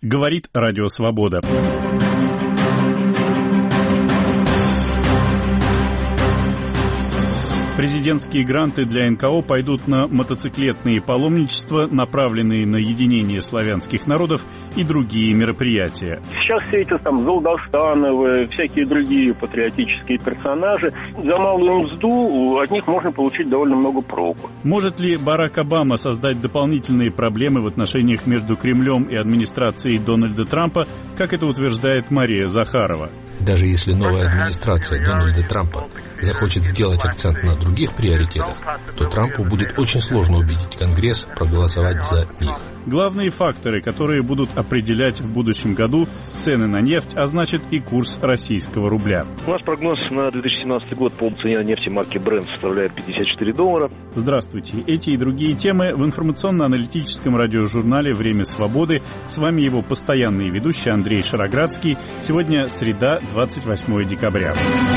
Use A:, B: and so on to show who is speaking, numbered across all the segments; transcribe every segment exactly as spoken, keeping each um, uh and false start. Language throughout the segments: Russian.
A: Говорит Радио Свобода. Президентские гранты для эн ка о пойдут на мотоциклетные паломничества, направленные на единение славянских народов и другие мероприятия.
B: Сейчас все эти там Золдостановы, всякие другие патриотические персонажи, за малую мзду от них можно получить довольно много проку.
A: Может ли Барак Обама создать дополнительные проблемы в отношениях между Кремлем и администрацией Дональда Трампа, как это утверждает Мария Захарова?
C: Даже если новая администрация Дональда Трампа захочет сделать акцент на других приоритетах, то Трампу будет очень сложно убедить Конгресс проголосовать за них.
A: Главные факторы, которые будут определять в будущем году цены на нефть, а значит и курс российского рубля.
D: У нас прогноз на две тысячи семнадцатый год по цене нефти марки Brent составляет пятьдесят четыре доллара.
A: Здравствуйте. Эти и другие темы в информационно-аналитическом радиожурнале «Время свободы». С вами его постоянный ведущий Андрей Шароградский. Сегодня среда, двадцать восьмое декабря.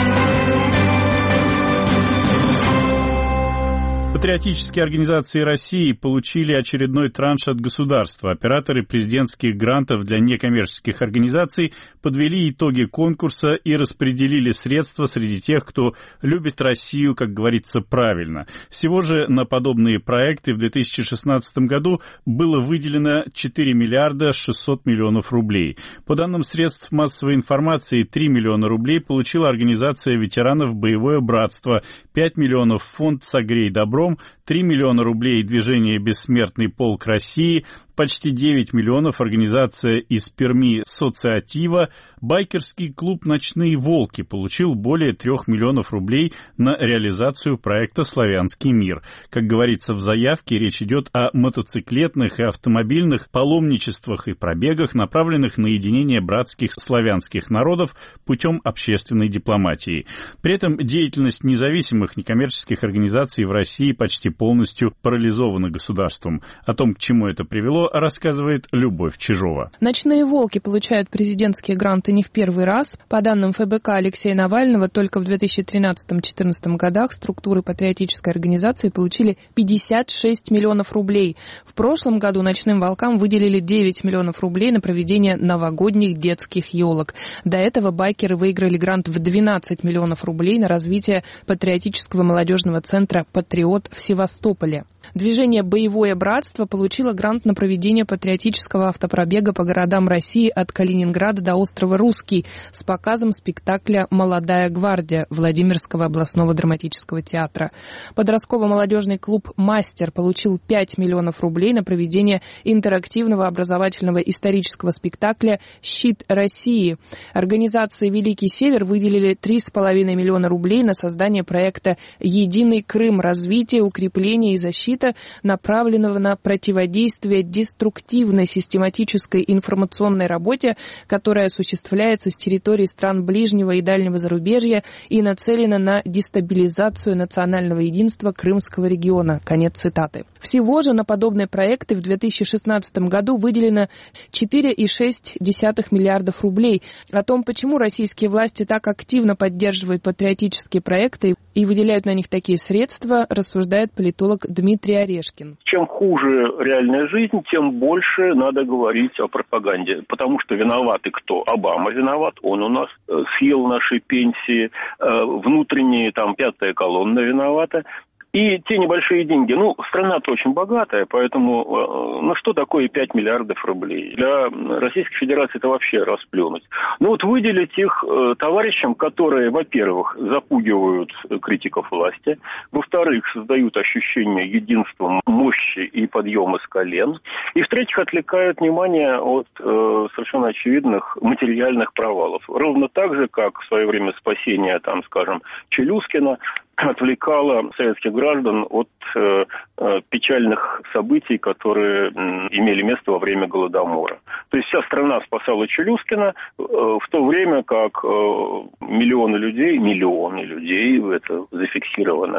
A: Патриотические организации России получили очередной транш от государства. Операторы президентских грантов для некоммерческих организаций подвели итоги конкурса и распределили средства среди тех, кто любит Россию, как говорится, правильно. Всего же на подобные проекты в две тысячи шестнадцатом году было выделено четыре миллиарда шестьсот миллионов рублей. По данным средств массовой информации, три миллиона рублей получила организация ветеранов «Боевое братство», пять миллионов фонд «Согрей добром», три миллиона рублей движение «Бессмертный полк России», почти девять миллионов организация из Перми «Социатива», байкерский клуб «Ночные волки» получил более трех миллионов рублей на реализацию проекта «Славянский мир». Как говорится в заявке, речь идет о мотоциклетных и автомобильных паломничествах и пробегах, направленных на единение братских славянских народов путем общественной дипломатии. При этом деятельность независимых некоммерческих организаций в России почти полностью парализована государством. О том, к чему это привело, рассказывает Любовь Чижова.
E: «Ночные волки» получают президентские гранты не в первый раз. По данным эф бэ ка Алексея Навального, только в две тысячи тринадцатом — две тысячи четырнадцатом годах структуры патриотической организации получили пятьдесят шесть миллионов рублей. В прошлом году «Ночным волкам» выделили девять миллионов рублей на проведение новогодних детских елок. До этого байкеры выиграли грант в двенадцать миллионов рублей на развитие патриотического молодежного центра «Патриот» в Севастополе. Движение «Боевое братство» получило грант на проведение патриотического автопробега по городам России от Калининграда до острова Русский с показом спектакля «Молодая гвардия» Владимирского областного драматического театра. Подростково-молодежный клуб «Мастер» получил пять миллионов рублей на проведение интерактивного образовательного исторического спектакля «Щит России». Организации «Великий Север» выделили три с половиной миллиона рублей на создание проекта «Единый Крым. Развитие, укрепление и защита», направленного на противодействие деструктивной систематической информационной работе, которая осуществляется с территории стран ближнего и дальнего зарубежья и нацелена на дестабилизацию национального единства Крымского региона. Конец цитаты. Всего же на подобные проекты в две тысячи шестнадцатом году выделено четыре целых шесть десятых миллиардов рублей. О том, почему российские власти так активно поддерживают патриотические проекты и выделяют на них такие средства, рассуждает политолог Дмитрий Орешкин.
B: Чем хуже реальная жизнь, тем больше надо говорить о пропаганде. Потому что виноваты кто? Обама виноват, он у нас э, съел наши пенсии, э, внутренние, там, пятая колонна виновата. И те небольшие деньги, ну, страна-то очень богатая, поэтому, ну, что такое пять миллиардов рублей? Для Российской Федерации это вообще расплюнуть. Ну, вот выделить их э, товарищам, которые, во-первых, запугивают критиков власти, во-вторых, создают ощущение единства, мощи и подъема с колен, и, в-третьих, отвлекают внимание от э, совершенно очевидных материальных провалов. Ровно так же, как в свое время спасение, там, скажем, Челюскина отвлекала советских граждан от э, э, печальных событий, которые э, имели место во время Голодомора. То есть вся страна спасала Челюскина, э, в то время как э, миллионы людей, миллионы людей, это зафиксировано,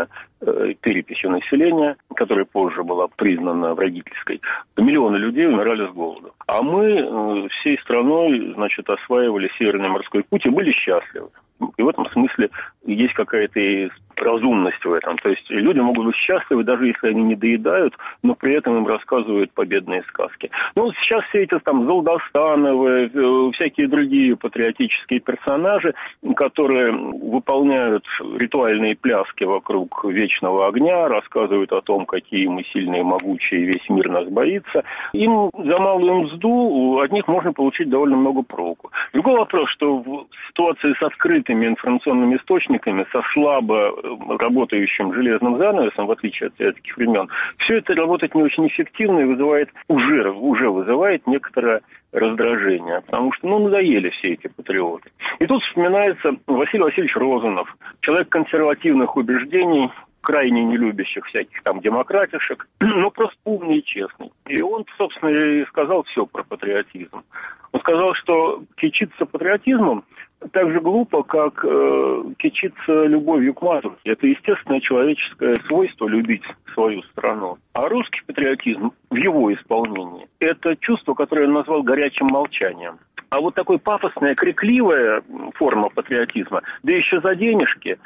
B: переписью населения, которая позже была признана вредительской, миллионы людей умирали с голоду. А мы всей страной, значит, осваивали Северный морской путь и были счастливы. И в этом смысле есть какая-то и разумность в этом. То есть люди могут быть счастливы, даже если они не доедают, но при этом им рассказывают победные сказки. Ну, сейчас все эти там Золдостановы, всякие другие патриотические персонажи, которые выполняют ритуальные пляски вокруг вечного огня, рассказывают о том, какие мы сильные, могучие, весь мир нас боится. Им за малую мзду от них можно получить довольно много проку. Другой вопрос, что в ситуации с открытыми информационными источниками, со слабо работающим железным занавесом, в отличие от советских времен, все это работает не очень эффективно и вызывает, уже, уже вызывает некоторое раздражение, потому что, ну, надоели все эти патриоты. И тут вспоминается Василий Васильевич Розанов, человек консервативных убеждений, крайне не любящих всяких там демократишек, но просто умный и честный. И он, собственно, и сказал все про патриотизм. Он сказал, что кичиться патриотизмом так же глупо, как э, кичиться любовью к матушке. Это естественное человеческое свойство любить свою страну. А русский патриотизм в его исполнении – это чувство, которое он назвал горячим молчанием. А вот такой пафосная, крикливая форма патриотизма, да еще за денежки,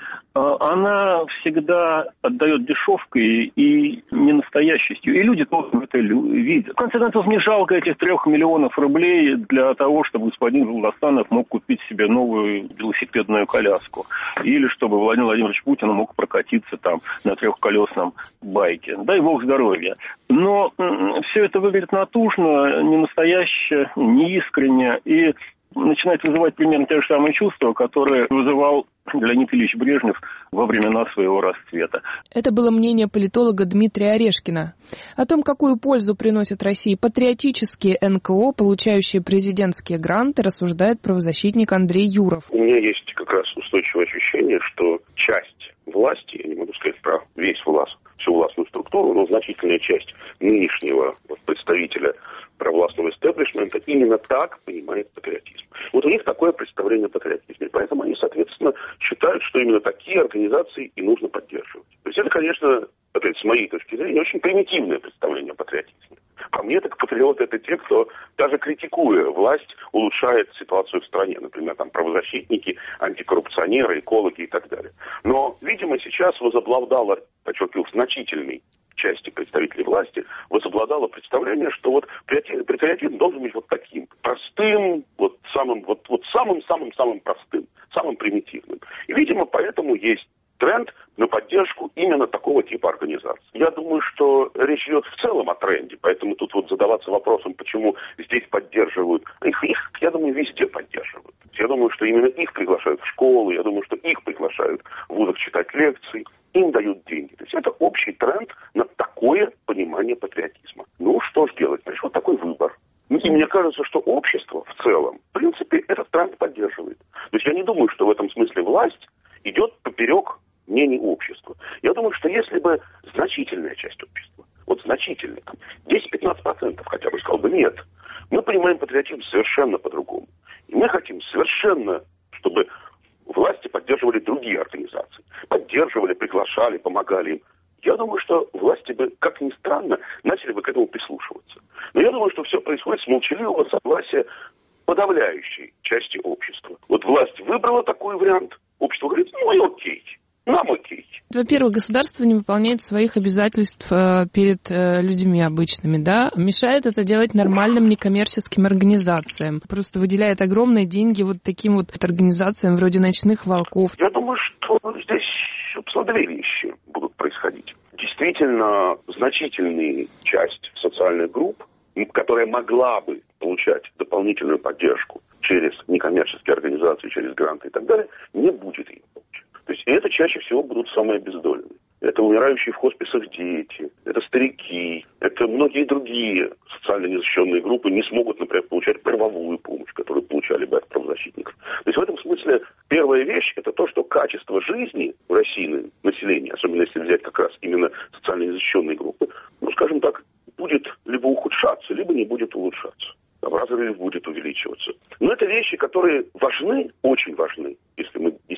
B: она всегда отдает дешевкой и ненастоящестью. И люди тоже это видят. В конце концов, не жалко этих трех миллионов рублей для того, чтобы господин Золдостанов мог купить себе новую велосипедную коляску. Или чтобы Владимир Владимирович Путин мог прокатиться там на трехколесном байке. Дай бог здоровья. Но все это выглядит натужно, ненастояще, неискренне. И начинает вызывать примерно те же самые чувства, которые вызывал Леонид Ильич Брежнев во времена своего расцвета.
E: Это было мнение политолога Дмитрия Орешкина. О том, какую пользу приносят России патриотические эн ка о, получающие президентские гранты, рассуждает правозащитник Андрей Юров.
F: У меня есть как раз устойчивое ощущение, что часть власти, я не могу сказать про весь власть, всю властную структуру, но значительная часть нынешнего представителя провластного истеблишмента именно так понимает патриотизм. Вот у них такое представление о патриотизме. Поэтому они, соответственно, считают, что именно такие организации и нужно поддерживать. То есть это, конечно, опять с моей точки зрения, очень примитивное представление о патриотизме. По мне, так патриоты — это те, кто, даже критикуя власть, улучшает ситуацию в стране. Например, там правозащитники, антикоррупционеры, экологи и так далее. Но, видимо, сейчас возобладало, подчеркиваю, в значительной части представителей власти, возобладало представление, что вот патриотизм должен быть вот таким, простым, вот самым, вот, вот самым-самым-самым простым, самым примитивным. И, видимо, поэтому есть тренд на поддержку именно такого типа организаций. Я думаю, что речь идет в целом о тренде, поэтому тут вот задаваться вопросом, почему здесь поддерживают, их, их, я думаю, везде поддерживают. Я думаю, что именно их приглашают в школы, я думаю, что их приглашают в вузах читать лекции, им дают деньги. То есть это общий тренд на такое понимание патриотизма. Ну, что ж делать? Значит, вот такой выбор. И мне кажется, что общество в целом, в принципе, этот тренд поддерживает. То есть я не думаю, что в этом смысле власть идет поперек мнений общества. Я думаю, что если бы значительная часть общества, вот значительная, там, десять-пятнадцать процентов хотя бы, сказал бы, нет, мы понимаем патриотизм совершенно по-другому. И мы хотим совершенно, чтобы власти поддерживали другие организации. Поддерживали, приглашали, помогали им. Я думаю, что власти бы, как ни странно, начали бы к этому прислушиваться. Но я думаю, что все происходит с молчаливого согласия подавляющей части общества. Вот власть выбрала такой вариант, общество говорит, ну и окей. Нам окей.
E: Во-первых, государство не выполняет своих обязательств перед людьми обычными, да? Мешает это делать нормальным некоммерческим организациям. Просто выделяет огромные деньги вот таким вот организациям вроде «Ночных волков».
F: Я думаю, что здесь, собственно, две вещи будут происходить. Действительно, значительная часть социальных групп, которая могла бы получать дополнительную поддержку через некоммерческие организации, через гранты и так далее, не будет ее получать. То есть это чаще всего будут самые обездоленные. Это умирающие в хосписах дети, это старики, это многие другие социально незащищенные группы не смогут, например, получать правовую помощь, которую получали бы от правозащитников. То есть в этом смысле первая вещь – это то, что качество жизни в России населения, особенно если взять как раз именно социально незащищенные группы, ну, скажем так, будет либо ухудшаться, либо не будет улучшаться. В разрыв будет увеличиваться. Но это вещи, которые важны, очень важны, если мы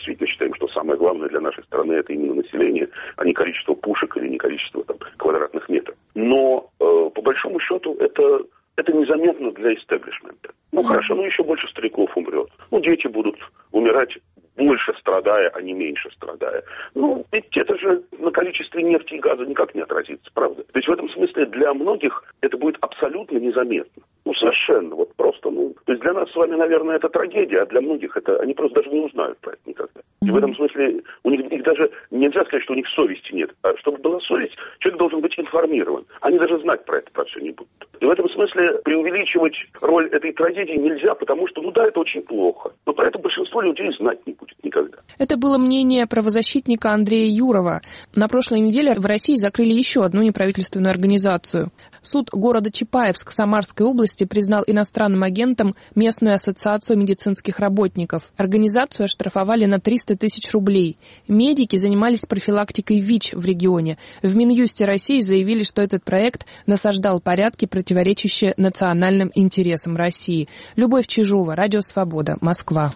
F: действительно считаем, что самое главное для нашей страны это именно население, а не количество пушек или не количество там, квадратных метров. Но э, по большому счету это, это незаметно для истеблишмента. Ну хорошо, ну еще больше стариков умрет. Ну дети будут умирать больше страдая, а не меньше страдая. Ну, ведь это же на количестве нефти и газа никак не отразится, правда? То есть в этом смысле для многих это будет абсолютно незаметно. Ну, совершенно. Вот просто, ну... То есть для нас с вами, наверное, это трагедия, а для многих это... Они просто даже не узнают про это никогда. И в этом смысле у них их даже... Нельзя сказать, что у них совести нет. А чтобы была совесть, человек должен быть информирован. Они даже знать про это, про все не будут. И в этом смысле преувеличивать роль этой трагедии нельзя, потому что, ну да, это очень плохо. Но про это большинство людей знать не будет никогда.
E: Это было мнение правозащитника Андрея Юрова. На прошлой неделе в России закрыли еще одну неправительственную организацию. Суд города Чапаевск Самарской области признал иностранным агентом местную ассоциацию медицинских работников. Организацию оштрафовали на триста тысяч рублей. Медики занимались профилактикой ВИЧ в регионе. В Минюсте России заявили, что этот проект насаждал порядки, противоречащие национальным интересам России. Любовь Чижова, Радио Свобода, Москва.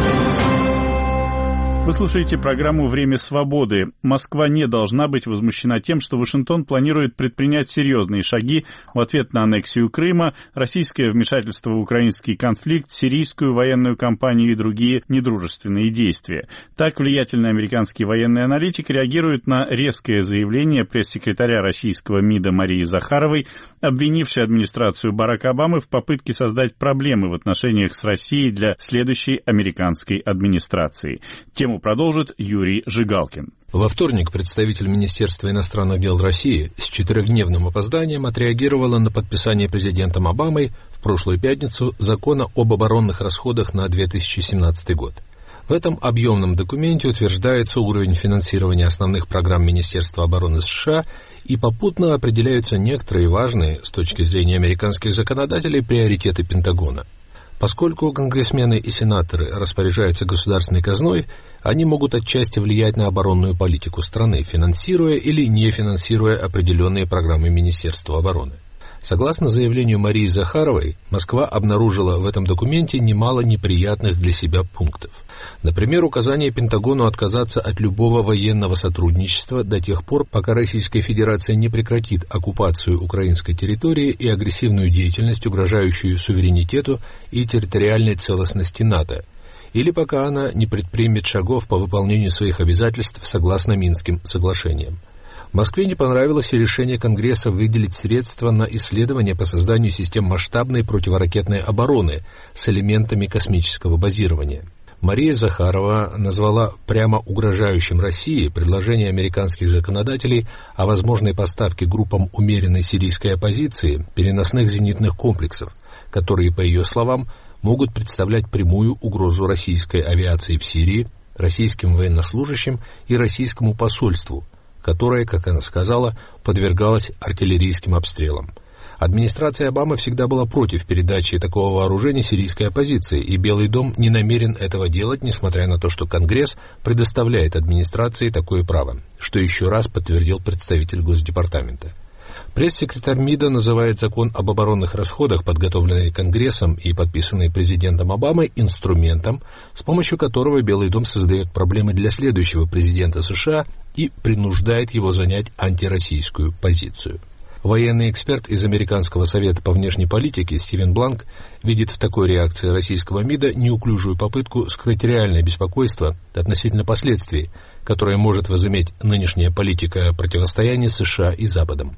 A: Вы слушаете программу «Время свободы». Москва не должна быть возмущена тем, что Вашингтон планирует предпринять серьезные шаги в ответ на аннексию Крыма, российское вмешательство в украинский конфликт, сирийскую военную кампанию и другие недружественные действия. Так влиятельный американский военный аналитик реагирует на резкое заявление пресс-секретаря российского МИДа Марии Захаровой, обвинившей администрацию Барака Обамы в попытке создать проблемы в отношениях с Россией для следующей американской администрации. Тему продолжит Юрий Жигалкин.
C: Во вторник представитель Министерства иностранных дел России с четырехдневным опозданием отреагировала на подписание президентом Обамой в прошлую пятницу закона об оборонных расходах на две тысячи семнадцатый год. В этом объемном документе утверждается уровень финансирования основных программ Министерства обороны США и попутно определяются некоторые важные, с точки зрения американских законодателей, приоритеты Пентагона. Поскольку конгрессмены и сенаторы распоряжаются государственной казной, они могут отчасти влиять на оборонную политику страны, финансируя или не финансируя определенные программы Министерства обороны. Согласно заявлению Марии Захаровой, Москва обнаружила в этом документе немало неприятных для себя пунктов. Например, указание Пентагону отказаться от любого военного сотрудничества до тех пор, пока Российская Федерация не прекратит оккупацию украинской территории и агрессивную деятельность, угрожающую суверенитету и территориальной целостности НАТО, или пока она не предпримет шагов по выполнению своих обязательств согласно Минским соглашениям. Москве не понравилось и решение Конгресса выделить средства на исследования по созданию систем масштабной противоракетной обороны с элементами космического базирования. Мария Захарова назвала прямо угрожающим России предложение американских законодателей о возможной поставке группам умеренной сирийской оппозиции переносных зенитных комплексов, которые, по ее словам, могут представлять прямую угрозу российской авиации в Сирии, российским военнослужащим и российскому посольству, которое, как она сказала, подвергалось артиллерийским обстрелам. Администрация Обамы всегда была против передачи такого вооружения сирийской оппозиции, и Белый дом не намерен этого делать, несмотря на то, что Конгресс предоставляет администрации такое право, что еще раз подтвердил представитель Госдепартамента. Пресс-секретарь МИДа называет закон об оборонных расходах, подготовленный Конгрессом и подписанный президентом Обамой, инструментом, с помощью которого Белый дом создает проблемы для следующего президента США и принуждает его занять антироссийскую позицию. Военный эксперт из Американского совета по внешней политике Стивен Бланк видит в такой реакции российского МИДа неуклюжую попытку скрыть реальное беспокойство относительно последствий, которое может возыметь нынешняя политика противостояния США и Западом.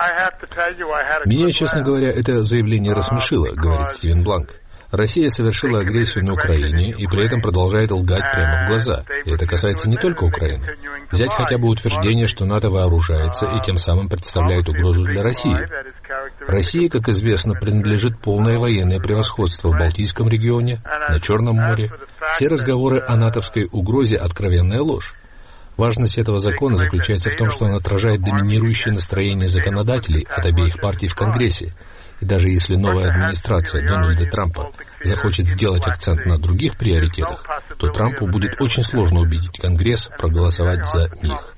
C: Меня, честно говоря, это заявление рассмешило, говорит Стивен Бланк. Россия совершила агрессию на Украине и при этом продолжает лгать прямо в глаза. И это касается не только Украины. Взять хотя бы утверждение, что НАТО вооружается и тем самым представляет угрозу для России. России, как известно, принадлежит полное военное превосходство в Балтийском регионе, на Черном море. Все разговоры о натовской угрозе — откровенная ложь. Важность этого закона заключается в том, что он отражает доминирующее настроение законодателей от обеих партий в Конгрессе. И даже если новая администрация Дональда Трампа захочет сделать акцент на других приоритетах, то Трампу будет очень сложно убедить Конгресс проголосовать за них.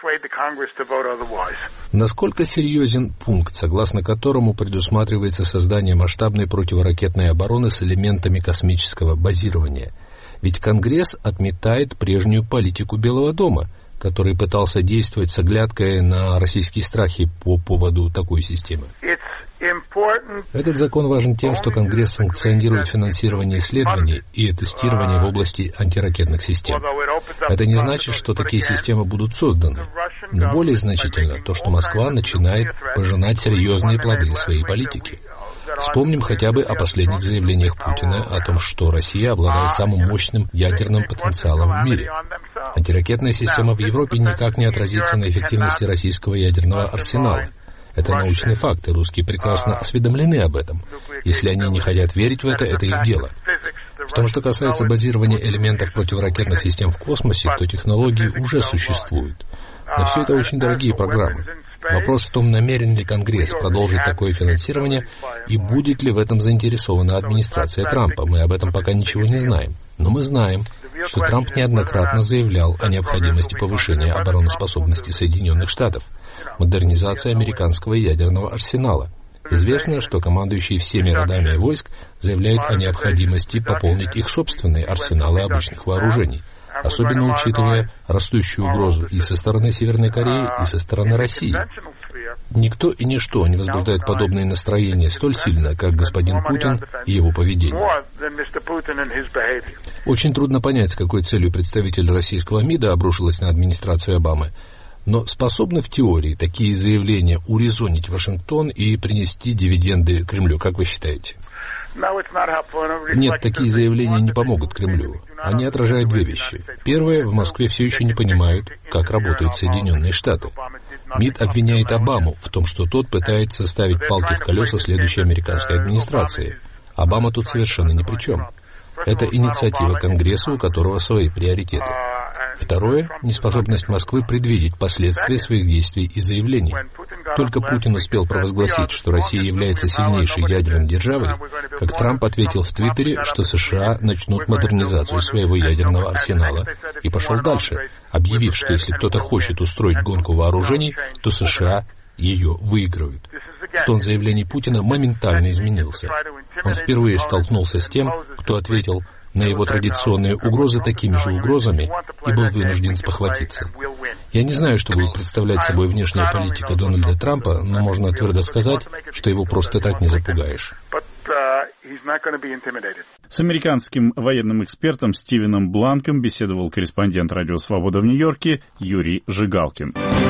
C: Насколько серьезен пункт, согласно которому предусматривается создание масштабной противоракетной обороны с элементами космического базирования? Ведь Конгресс отметает прежнюю политику Белого дома, который пытался действовать с оглядкой на российские страхи по поводу такой системы. Этот закон важен тем, что Конгресс санкционирует финансирование исследований и тестирования в области антиракетных систем. Это не значит, что такие системы будут созданы. Но более значительно то, что Москва начинает пожинать серьезные плоды своей политики. Вспомним хотя бы о последних заявлениях Путина о том, что Россия обладает самым мощным ядерным потенциалом в мире. Антиракетная система в Европе никак не отразится на эффективности российского ядерного арсенала. Это научные факты, русские прекрасно осведомлены об этом. Если они не хотят верить в это, это их дело. В том, что касается базирования элементов противоракетных систем в космосе, то технологии уже существуют. Но все это очень дорогие программы. Вопрос в том, намерен ли Конгресс продолжить такое финансирование и будет ли в этом заинтересована администрация Трампа. Мы об этом пока ничего не знаем. Но мы знаем, что Трамп неоднократно заявлял о необходимости повышения обороноспособности Соединенных Штатов, модернизации американского ядерного арсенала. Известно, что командующие всеми родами войск заявляют о необходимости пополнить их собственные арсеналы обычных вооружений, особенно учитывая растущую угрозу и со стороны Северной Кореи, и со стороны России. Никто и ничто не возбуждает подобные настроения столь сильно, как господин Путин и его поведение. Очень трудно понять, с какой целью представитель российского МИДа обрушилась на администрацию Обамы. Но способны в теории такие заявления урезонить Вашингтон и принести дивиденды Кремлю, как вы считаете? Нет, такие заявления не помогут Кремлю. Они отражают две вещи. Первое, в Москве все еще не понимают, как работают Соединенные Штаты. МИД обвиняет Обаму в том, что тот пытается ставить палки в колеса следующей американской администрации. Обама тут совершенно ни при чем. Это инициатива Конгресса, у которого свои приоритеты. Второе – неспособность Москвы предвидеть последствия своих действий и заявлений. Только Путин успел провозгласить, что Россия является сильнейшей ядерной державой, как Трамп ответил в Твиттере, что США начнут модернизацию своего ядерного арсенала, и пошел дальше, объявив, что если кто-то хочет устроить гонку вооружений, то США ее выиграют. Тон заявлений Путина моментально изменился. Он впервые столкнулся с тем, кто ответил на его традиционные угрозы такими же угрозами и был вынужден спохватиться. Я не знаю, что будет представлять собой внешняя политика Дональда Трампа, но можно твердо сказать, что его просто так не запугаешь.
A: С американским военным экспертом Стивеном Бланком беседовал корреспондент «Радио Свобода» в Нью-Йорке Юрий Жигалкин.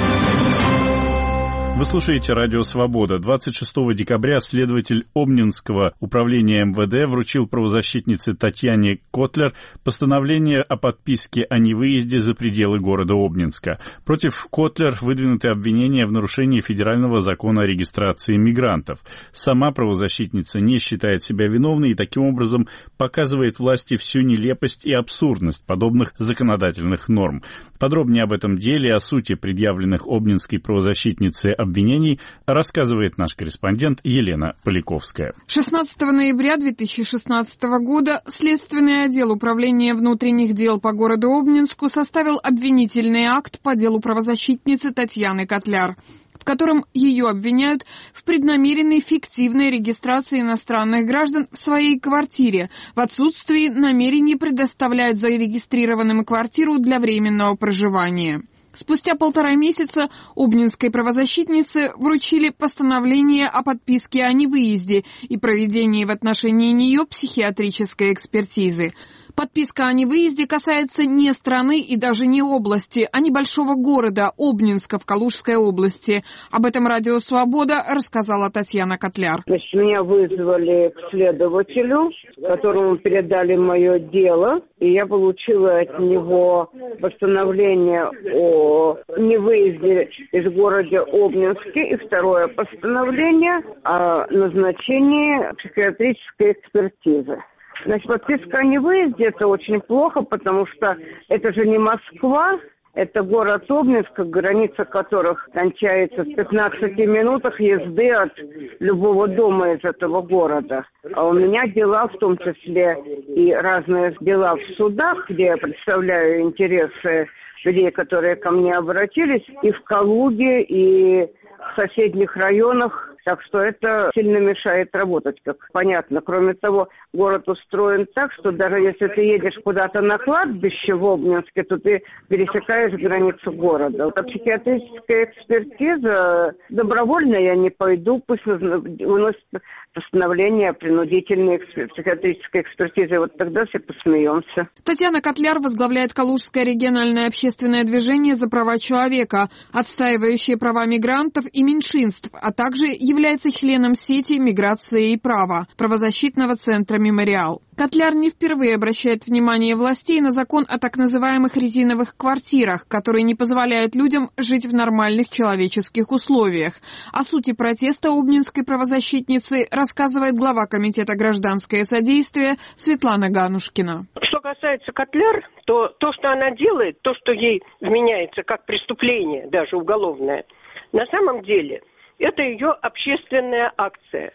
A: Вы слушаете «Радио Свобода». двадцать шестого декабря следователь Обнинского управления эм вэ дэ вручил правозащитнице Татьяне Котлер постановление о подписке о невыезде за пределы города Обнинска. Против Котлер выдвинуты обвинения в нарушении федерального закона о регистрации мигрантов. Сама правозащитница не считает себя виновной и таким образом показывает власти всю нелепость и абсурдность подобных законодательных норм. Подробнее об этом деле, о сути предъявленных Обнинской правозащитнице обвинений рассказывает наш корреспондент Елена Поляковская.
G: шестнадцатого ноября две тысячи шестнадцатого года Следственный отдел Управления внутренних дел по городу Обнинску составил обвинительный акт по делу правозащитницы Татьяны Котляр, в котором ее обвиняют в преднамеренной фиктивной регистрации иностранных граждан в своей квартире, в отсутствии намерений предоставлять зарегистрированным квартиру для временного проживания. Спустя полтора месяца обнинской правозащитнице вручили постановление о подписке о невыезде и проведении в отношении нее психиатрической экспертизы. Подписка о невыезде касается не страны и даже не области, а небольшого города Обнинска в Калужской области. Об этом «Радио Свобода» рассказала Татьяна Котляр.
H: Значит, меня вызвали к следователю, которому передали мое дело, и я получила от него постановление о невыезде из города Обнинске и второе постановление о назначении психиатрической экспертизы. Значит, подписка о невыезде – это очень плохо, потому что это же не Москва, это город Обнинск, граница которых кончается в пятнадцати минутах езды от любого дома из этого города. А у меня дела, в том числе и разные дела в судах, где я представляю интересы людей, которые ко мне обратились, и в Калуге, и в соседних районах Так что это сильно мешает работать, как понятно. Кроме того, город устроен так, что даже если ты едешь куда-то на кладбище в Обнинске, то ты пересекаешь границу города. Вот психиатрическая экспертиза, добровольно я не пойду, пусть выносят постановление о принудительной психиатрической экспертизе. Вот тогда все посмеемся.
G: Татьяна Котляр возглавляет Калужское региональное общественное движение за права человека, отстаивающее права мигрантов и меньшинств, а также является членом сети «Миграция и право» правозащитного центра «Мемориал». Котляр не впервые обращает внимание властей на закон о так называемых резиновых квартирах, которые не позволяют людям жить в нормальных человеческих условиях. О сути протеста обнинской правозащитницы рассказывает глава комитета «Гражданское содействие» Светлана Ганушкина.
I: Что касается Котляр, то то, что она делает, то, что ей вменяется как преступление, даже уголовное, на самом деле это ее общественная акция.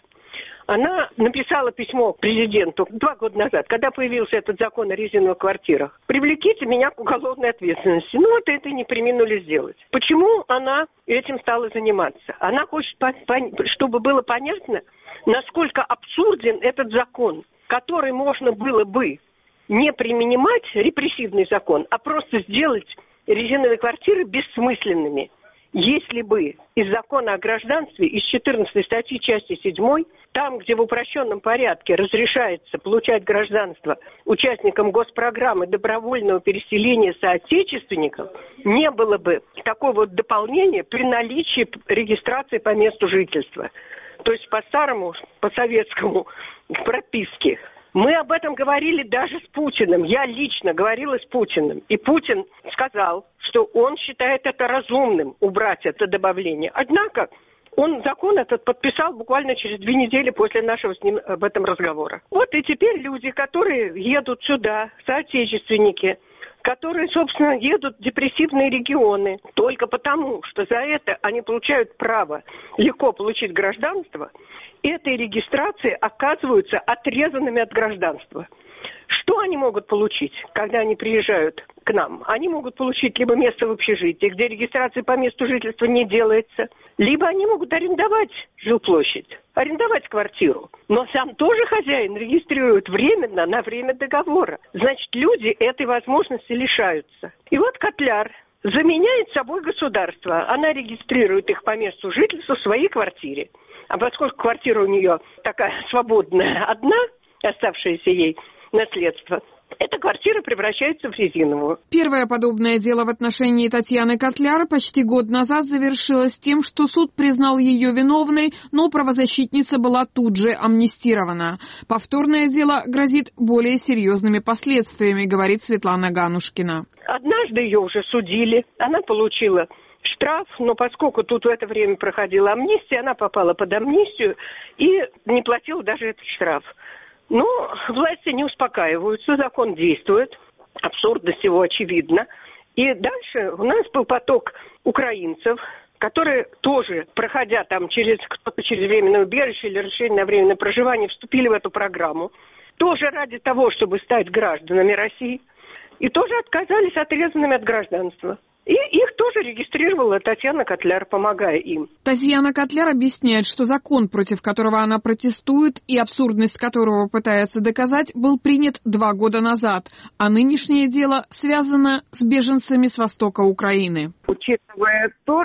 I: Она написала письмо президенту два года назад, когда появился этот закон о резиновых квартирах. Привлеките меня к уголовной ответственности. Ну вот это не преминули сделать. Почему она этим стала заниматься? Она хочет, чтобы было понятно, насколько абсурден этот закон, который можно было бы не применять, репрессивный закон, а просто сделать резиновые квартиры бессмысленными. Если бы из закона о гражданстве, из четырнадцатой статьи части седьмой, там, где в упрощенном порядке разрешается получать гражданство участникам госпрограммы добровольного переселения соотечественников, не было бы такого вот дополнения при наличии регистрации по месту жительства. То есть по старому, по советскому прописке. Мы об этом говорили даже с Путиным. Я лично говорила с Путиным. И Путин сказал, что он считает это разумным, убрать это добавление. Однако он закон этот подписал буквально через две недели после нашего с ним об этом разговора. Вот и теперь люди, которые едут сюда, соотечественники, которые, собственно, едут в депрессивные регионы только потому, что за это они получают право легко получить гражданство, этой регистрации оказываются отрезанными от гражданства. Что они могут получить, когда они приезжают к нам? Они могут получить либо место в общежитии, где регистрация по месту жительства не делается, либо они могут арендовать жилплощадь, арендовать квартиру. Но сам тоже хозяин регистрирует временно на время договора. Значит, люди этой возможности лишаются. И вот Котляр заменяет собой государство. Она регистрирует их по месту жительства в своей квартире. А поскольку квартира у нее такая свободная одна, оставшаяся ей наследство, эта квартира превращается в резиновую.
G: Первое подобное дело в отношении Татьяны Котляр почти год назад завершилось тем, что суд признал ее виновной, но правозащитница была тут же амнистирована. Повторное дело грозит более серьезными последствиями, говорит Светлана Ганушкина.
I: Однажды ее уже судили, она получила штраф, но поскольку тут в это время проходила амнистия, она попала под амнистию и не платила даже этот штраф. Но власти не успокаиваются, закон действует, абсурдность его очевидна. И дальше у нас был поток украинцев, которые тоже, проходя там через кто-то через временное убежище или разрешение на временное проживание, вступили в эту программу, тоже ради того, чтобы стать гражданами России, и тоже отказались отрезанными от гражданства. И их тоже регистрировала Татьяна Котляр, помогая им.
G: Татьяна Котляр объясняет, что закон, против которого она протестует и абсурдность которого пытается доказать, был принят два года назад, а нынешнее дело связано с беженцами с востока Украины.
H: Учитывая то,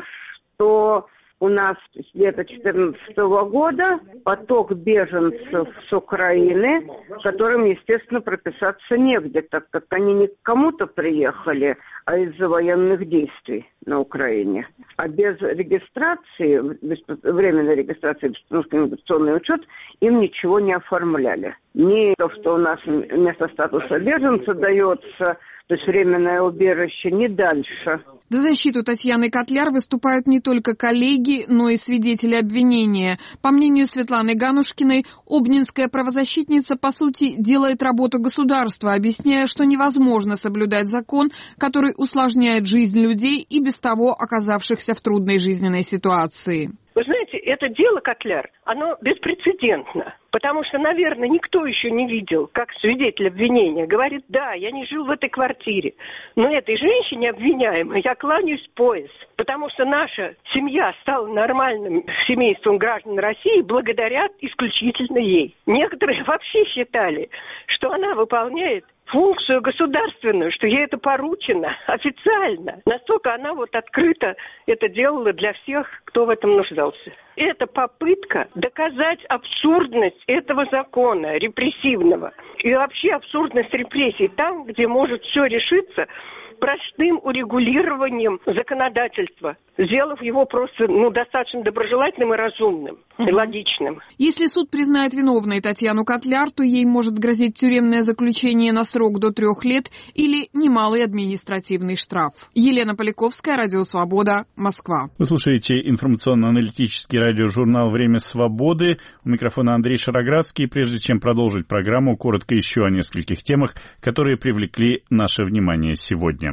H: что у нас с лета две тысячи четырнадцатого года поток беженцев с Украины, которым, естественно, прописаться негде, так как они не к кому-то приехали, а из-за военных действий на Украине. А без регистрации, без временной регистрации, без миграционный учет, им ничего не оформляли. Ни то, что у нас вместо статуса беженца дается, то есть временное убежище, не дальше.
G: За защиту Татьяны Котляр выступают не только коллеги, но и свидетели обвинения. По мнению Светланы Ганушкиной, обнинская правозащитница, по сути, делает работу государства, объясняя, что невозможно соблюдать закон, который усложняет жизнь людей и без того оказавшихся в трудной жизненной ситуации.
I: Вы знаете, это дело, Котляр, оно беспрецедентно. Потому что, наверное, никто еще не видел, как свидетель обвинения говорит: да, я не жил в этой квартире, но этой женщине обвиняемой я кланяюсь в пояс. Потому что наша семья стала нормальным семейством граждан России благодаря исключительно ей. Некоторые вообще считали, что она выполняет функцию государственную, что ей это поручено официально. Настолько она вот открыто это делала для всех, кто в этом нуждался. Это попытка доказать абсурдность этого закона репрессивного и вообще абсурдность репрессий там, где может все решиться простым урегулированием законодательства, сделав его просто ну, достаточно доброжелательным и разумным, и логичным.
G: Если суд признает виновной Татьяну Котляр, то ей может грозить тюремное заключение на срок до трех лет или немалый административный штраф. Елена Поляковская, Радио Свобода, Москва.
A: Вы слушаете информационно-аналитический радиожурнал «Время свободы». У микрофона Андрей Шароградский. Прежде чем продолжить программу, коротко еще о нескольких темах, которые привлекли наше внимание сегодня.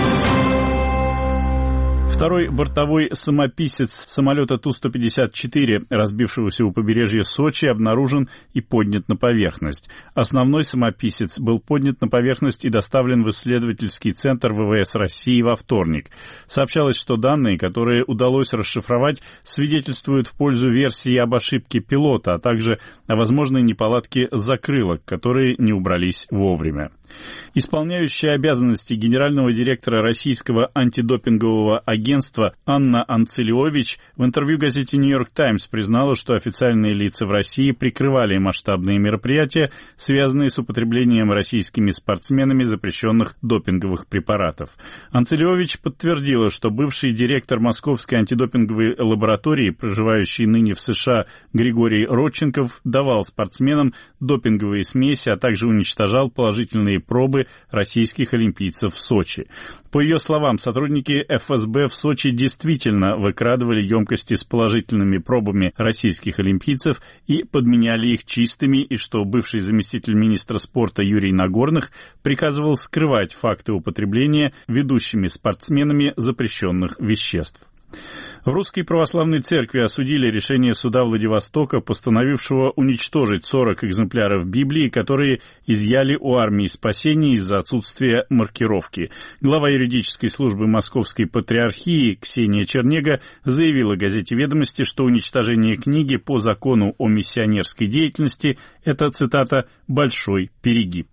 A: Второй бортовой самописец самолета Ту сто пятьдесят четыре, разбившегося у побережья Сочи, обнаружен и поднят на поверхность. Основной самописец был поднят на поверхность и доставлен в исследовательский центр вэ вэ эс России во вторник. Сообщалось, что данные, которые удалось расшифровать, свидетельствуют в пользу версии об ошибке пилота, а также о возможной неполадке закрылок, которые не убрались вовремя. Исполняющая обязанности генерального директора российского антидопингового агентства Анна Анцелиович в интервью газете «Нью-Йорк Таймс» признала, что официальные лица в России прикрывали масштабные мероприятия, связанные с употреблением российскими спортсменами запрещенных допинговых препаратов. Анцелиович подтвердила, что бывший директор Московской антидопинговой лаборатории, проживающий ныне в США Григорий Родченков, давал спортсменам допинговые смеси, а также уничтожал положительные пробы российских олимпийцев в Сочи. По ее словам, сотрудники эф эс бэ в Сочи действительно выкрадывали емкости с положительными пробами российских олимпийцев и подменяли их чистыми, и что бывший заместитель министра спорта Юрий Нагорных приказывал скрывать факты употребления ведущими спортсменами запрещенных веществ. В Русской Православной Церкви осудили решение суда Владивостока, постановившего уничтожить сорок экземпляров Библии, которые изъяли у армии спасения из-за отсутствия маркировки. Глава юридической службы Московской Патриархии Ксения Чернега заявила газете «Ведомости», что уничтожение книги по закону о миссионерской деятельности – это, цитата, «большой перегиб».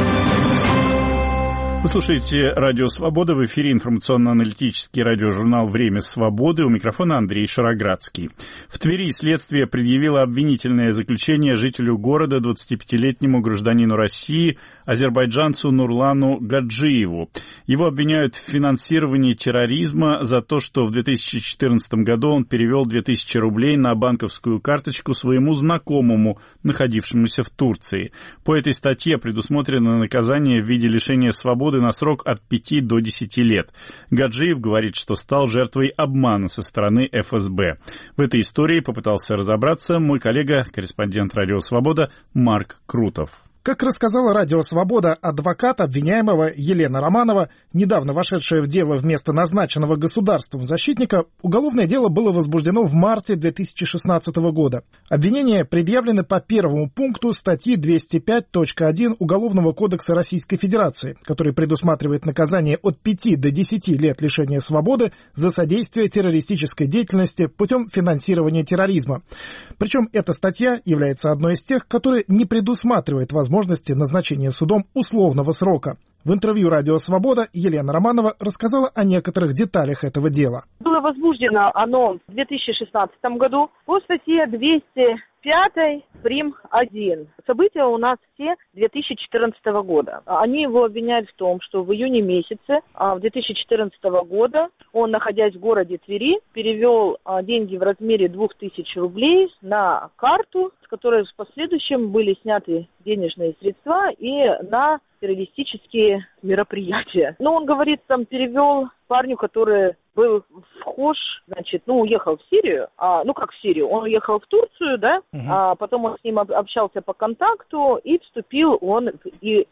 A: Вы слушаете Радио Свобода, в эфире информационно-аналитический радиожурнал «Время свободы». У микрофона Андрей Шароградский. В Твери следствие предъявило обвинительное заключение жителю города, двадцатипятилетнему гражданину России, азербайджанцу Нурлану Гаджиеву. Его обвиняют в финансировании терроризма за то, что в две тысячи четырнадцатом году он перевел две тысячи рублей на банковскую карточку своему знакомому, находившемуся в Турции. По этой статье предусмотрено наказание в виде лишения свободы на срок от пяти до десяти лет. Гаджиев говорит, что стал жертвой обмана со стороны эф эс бэ. В этой истории попытался разобраться мой коллега, корреспондент «Радио Свобода» Марк Крутов.
J: Как рассказала «Радио Свобода», адвокат обвиняемого Елена Романова, недавно вошедшая в дело вместо назначенного государством защитника, уголовное дело было возбуждено в марте две тысячи шестнадцатого года. Обвинения предъявлены по первому пункту статьи двести пять точка один Уголовного кодекса Российской Федерации, который предусматривает наказание от пяти до десяти лет лишения свободы за содействие террористической деятельности путем финансирования терроризма. Причем эта статья является одной из тех, которая не предусматривает возможность возможности назначения судом условного срока. В интервью «Радио Свобода» Елена Романова рассказала о некоторых деталях этого дела.
K: Было возбуждено оно в две тысячи шестнадцатом году по статье двести пять прим. один. События у нас все две тысячи четырнадцатого года. Они его обвиняют в том, что в июне месяце две тысячи четырнадцатого года он, находясь в городе Твери, перевел деньги в размере двух тысяч рублей на карту, с которой в последующем были сняты денежные средства и на террористические мероприятия. Ну, он говорит, там перевел парню, который был вхож, значит, ну, уехал в Сирию, а, ну, как в Сирию, он уехал в Турцию, да, uh-huh. а потом он с ним общался по контакту, и вступил он и, э,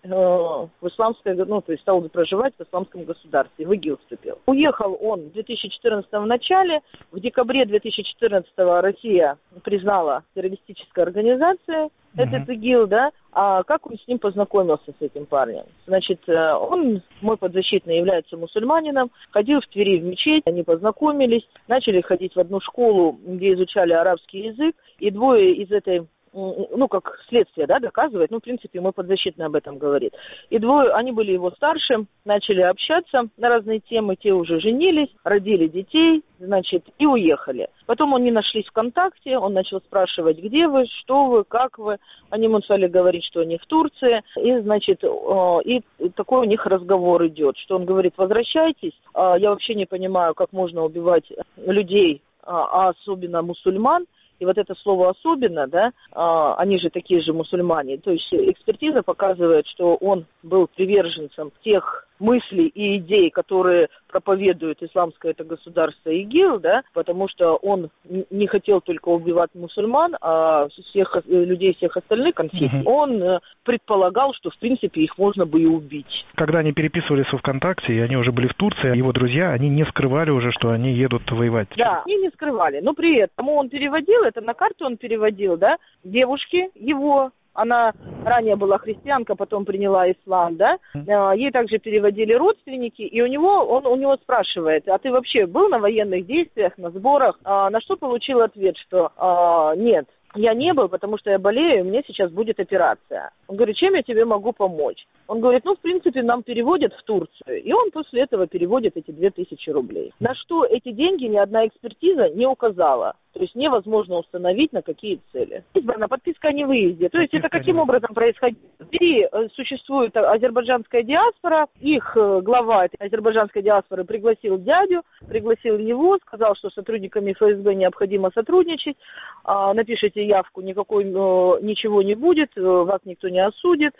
K: в исламское, ну, то есть стал проживать в исламском государстве, в ИГИЛ вступил. Уехал он в две тысячи четырнадцатом в начале, в декабре две тысячи четырнадцатого Россия признала террористической организацией uh-huh. этот ИГИЛ, да, а как он с ним познакомился, с этим парнем? Значит, он, мой подзащитный, является мусульманином, ходил в Твери в мечеть, они познакомились, начали ходить в одну школу, где изучали арабский язык, и двое из этой, ну, как следствие, да, доказывает, ну, в принципе, мой подзащитный об этом говорит. И двое, они были его старше, начали общаться на разные темы, те уже женились, родили детей, значит, и уехали. Потом они нашлись ВКонтакте, он начал спрашивать, где вы, что вы, как вы. Они ему стали говорить, что они в Турции. И, значит, и такой у них разговор идет, что он говорит, возвращайтесь. Я вообще не понимаю, как можно убивать людей, а особенно мусульман. И вот это слово «особенно», да, а, они же такие же мусульмане. То есть экспертиза показывает, что он был приверженцем тех мыслей и идей, которые проповедует исламское это государство ИГИЛ, да, потому что он не хотел только убивать мусульман, а всех людей всех остальных конфессий. Угу. Он э, предполагал, что в принципе их можно бы и убить.
L: Когда они переписывались во ВКонтакте, и они уже были в Турции, его друзья, они не скрывали уже, что они едут воевать.
K: Да, они не скрывали, но при этом он переводил, это на карту он переводил, да, девушки его. Она ранее была христианка, потом приняла ислам, да. Ей также переводили родственники, и у него, он у него спрашивает, а ты вообще был на военных действиях, на сборах? А, на что получил ответ, что а, нет. Я не был, потому что я болею, и у меня сейчас будет операция. Он говорит, чем я тебе могу помочь? Он говорит, ну, в принципе, нам переводят в Турцию. И он после этого переводит эти две тысячи рублей. На что эти деньги ни одна экспертиза не указала. То есть невозможно установить, на какие цели. Избрана подписка о невыезде. То есть это каким образом происходит? В Твери существует азербайджанская диаспора. Их глава этой азербайджанской диаспоры пригласил дядю, пригласил его, сказал, что с сотрудниками ФСБ необходимо сотрудничать. Напишите явку, никакой ничего не будет, вас никто не осудит.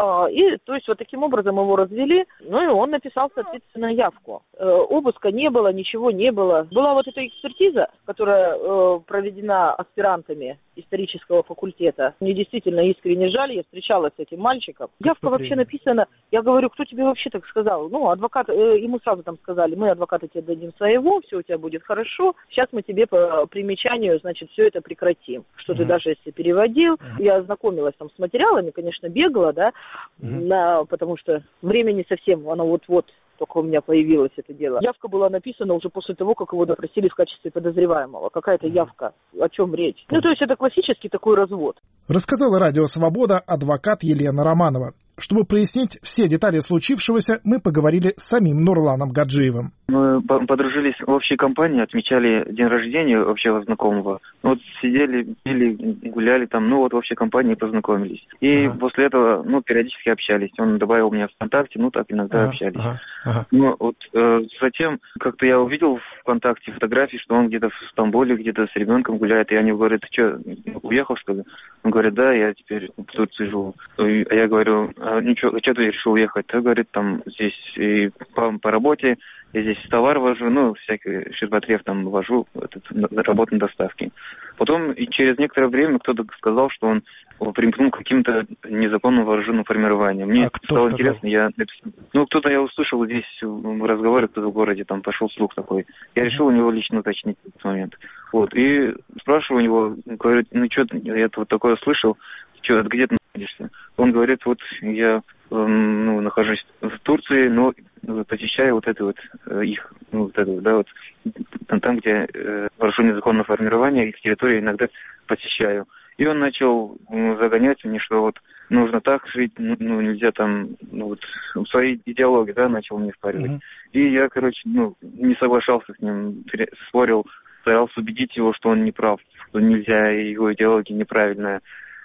K: И то есть вот таким образом его развели. Ну и он написал, соответственно, явку. Обыска не было, ничего не было. Была вот эта экспертиза, которая проведена аспирантами исторического факультета. Мне действительно искренне жаль, я встречалась с этим мальчиком. Явка вообще написана, я говорю, кто тебе вообще так сказал? Ну, адвокат, э, ему сразу там сказали, мы адвоката тебе дадим своего, все у тебя будет хорошо, сейчас мы тебе по примечанию, значит, все это прекратим. Что mm-hmm. ты даже если переводил, mm-hmm. я ознакомилась там с материалами, конечно, бегала, да, mm-hmm. на, потому что времени совсем, оно вот-вот только у меня появилось это дело. Явка была написана уже после того, как его допросили в качестве подозреваемого. Какая-то явка. О чем речь? Ну, то есть это классический такой развод.
J: Рассказала радио «Свобода» адвокат Елена Романова. Чтобы прояснить все детали случившегося, мы поговорили с самим Нурланом Гаджиевым.
M: Мы подружились в общей компании, отмечали день рождения общего знакомого. Вот сидели, пили, гуляли там, ну вот в общей компании познакомились. И ага. после этого, ну, периодически общались. Он добавил меня в ВКонтакте, ну так иногда ага, общались. Ага, ага. Ну вот э, затем как-то я увидел в ВКонтакте фотографии, что он где-то в Стамбуле, где-то с ребенком гуляет. И они говорят, ты что, уехал что ли? Он говорит, да, я теперь в Турции живу. А я говорю, а ничего, что ты решил уехать? Он говорит, там здесь и по, по работе, я здесь товар вожу, ну, всякий ширпотреб там вожу, этот, работу на доставке. Потом и через некоторое время кто-то сказал, что он примкнул к каким-то незаконным вооруженным формированиям. Мне а стало интересно, я, ну, кто-то я услышал здесь в разговоре, кто-то в городе, там пошел слух такой. Я решил у него лично уточнить этот момент. Вот, и спрашиваю у него, говорит, ну, что я вот такое слышал, что, где ты находишься? Он говорит, вот я ну, нахожусь в Турции, но посещаю вот это вот их, ну, вот это, да, вот там, где э, вооруженное законное формирование, их территорию иногда посещаю. И он начал ну, загонять мне, что вот нужно так жить, ну, ну нельзя там, ну вот, свои идеологии, да, начал мне впаривать. Mm-hmm. И я, короче, ну, не соглашался с ним, спорил, старался убедить его, что он не прав, что нельзя, его идеология неправильная.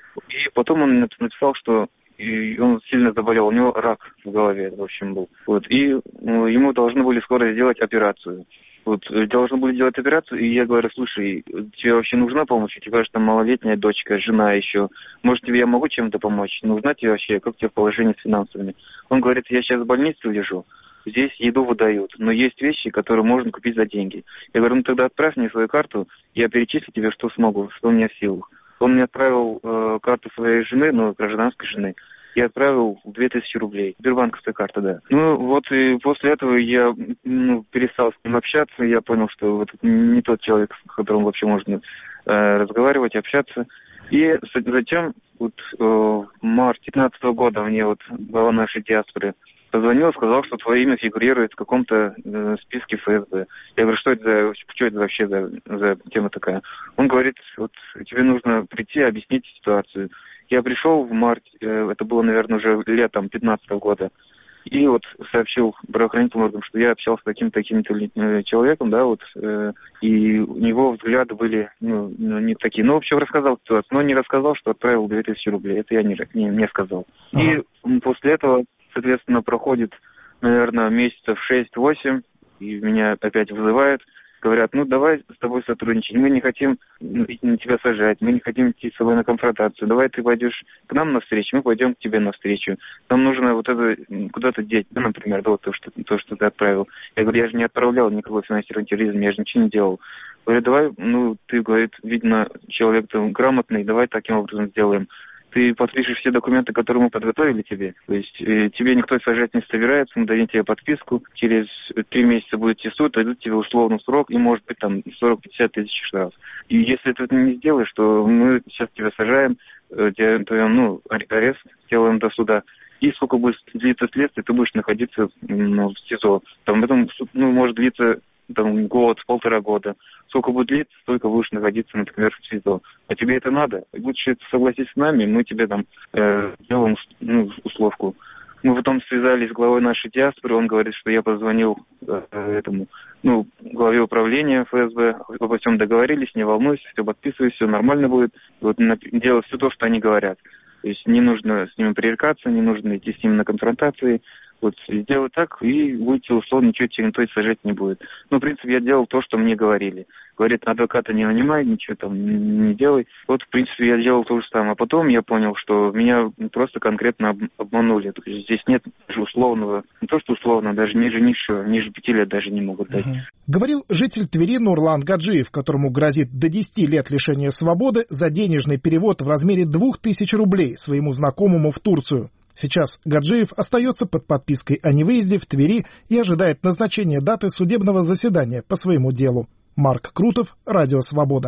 M: И потом он написал, что и он сильно заболел, у него рак в голове, в общем, был. Вот. И ну, ему должны были скоро сделать операцию. вот должны были делать операцию, и я говорю, слушай, тебе вообще нужна помощь? У тебя же там малолетняя дочка, жена еще. Может, тебе я могу чем-то помочь? Нужна тебе вообще? Как у тебя положение с финансовыми? Он говорит, я сейчас в больнице лежу, здесь еду выдают, но есть вещи, которые можно купить за деньги. Я говорю, ну тогда отправь мне свою карту, я перечислю тебе, что смогу, что у меня в силах. Он мне отправил э, карту своей жены, ну, гражданской жены. Я отправил две тысячи рублей. Сбербанковская карта, да. Ну, вот и после этого я ну, перестал с ним общаться. Я понял, что вот не тот человек, с которым вообще можно э, разговаривать, общаться. И затем вот э, в марте две тысячи пятнадцатого года мне вот глава нашей диаспоры позвонил, сказал, что твое имя фигурирует в каком-то э, списке эф эс бэ. Я говорю, что это, за, что это вообще за, за тема такая? Он говорит, вот тебе нужно прийти, объяснить ситуацию. Я пришел в марте, э, это было, наверное, уже летом две тысячи пятнадцатого года, и вот сообщил правоохранительным органам, что я общался с таким-то таким-то человеком, да, вот, э, и у него взгляды были, ну, не такие. Ну, в общем, рассказал ситуацию, но не рассказал, что отправил две тысячи рублей. Это я не, не, не сказал. Ага. И после этого, соответственно, проходит, наверное, месяцев шесть-восемь, и меня опять вызывают. Говорят, ну давай с тобой сотрудничать, мы не хотим на тебя сажать, мы не хотим идти с тобой на конфронтацию, давай ты пойдешь к нам навстречу, мы пойдем к тебе навстречу. Нам нужно вот это куда-то деть, да, например, да, вот то, что, то, что ты отправил. Я говорю, я же не отправлял никакой финансирования терроризма, я же ничего не делал. Говорю, давай, ну ты, говорит, видно, человек ты грамотный, давай таким образом сделаем. Ты подпишешь все документы, которые мы подготовили тебе. То есть э, тебе никто сажать не собирается, мы дадим тебе подписку, через три месяца будет суд, дадут тебе условный срок и, может быть, там сорок-пятьдесят тысяч штраф. И если ты это не сделаешь, то мы сейчас тебя сажаем, э, тебя, ну, арест сделаем до суда. И сколько будет длиться следствие, ты будешь находиться ну, в СИЗО. Там это ну, может длиться там, год, полтора года. Сколько будет длиться, столько будешь находиться, например, в СИЗО. А тебе это надо? Будешь согласиться с нами, мы тебе там э, делаем ну, условку. Мы потом связались с главой нашей диаспоры, он говорит, что я позвонил э, этому, ну, главе управления эф эс бэ, обо всем договорились, не волнуйся, все подписывай, все нормально будет. Вот делать все то, что они говорят. То есть не нужно с ними пререкаться, не нужно идти с ними на конфронтации. Вот сделать так, и будете условно, ничего тебе никто сажать не будет. Ну, в принципе, я делал то, что мне говорили. Говорит, адвоката не нанимай, ничего там не делай. Вот, в принципе, я делал то же самое. А потом я понял, что меня просто конкретно обманули. То есть здесь нет даже условного, не то что условно, даже ниже низшего, ниже пяти лет даже не могут дать. Uh-huh.
J: Говорил житель Твери Нурлан Гаджиев, которому грозит до десяти лет лишения свободы за денежный перевод в размере двух тысяч рублей своему знакомому в Турцию. Сейчас Гаджиев остается под подпиской о невыезде в Твери и ожидает назначения даты судебного заседания по своему делу. Марк Крутов, Радио Свобода.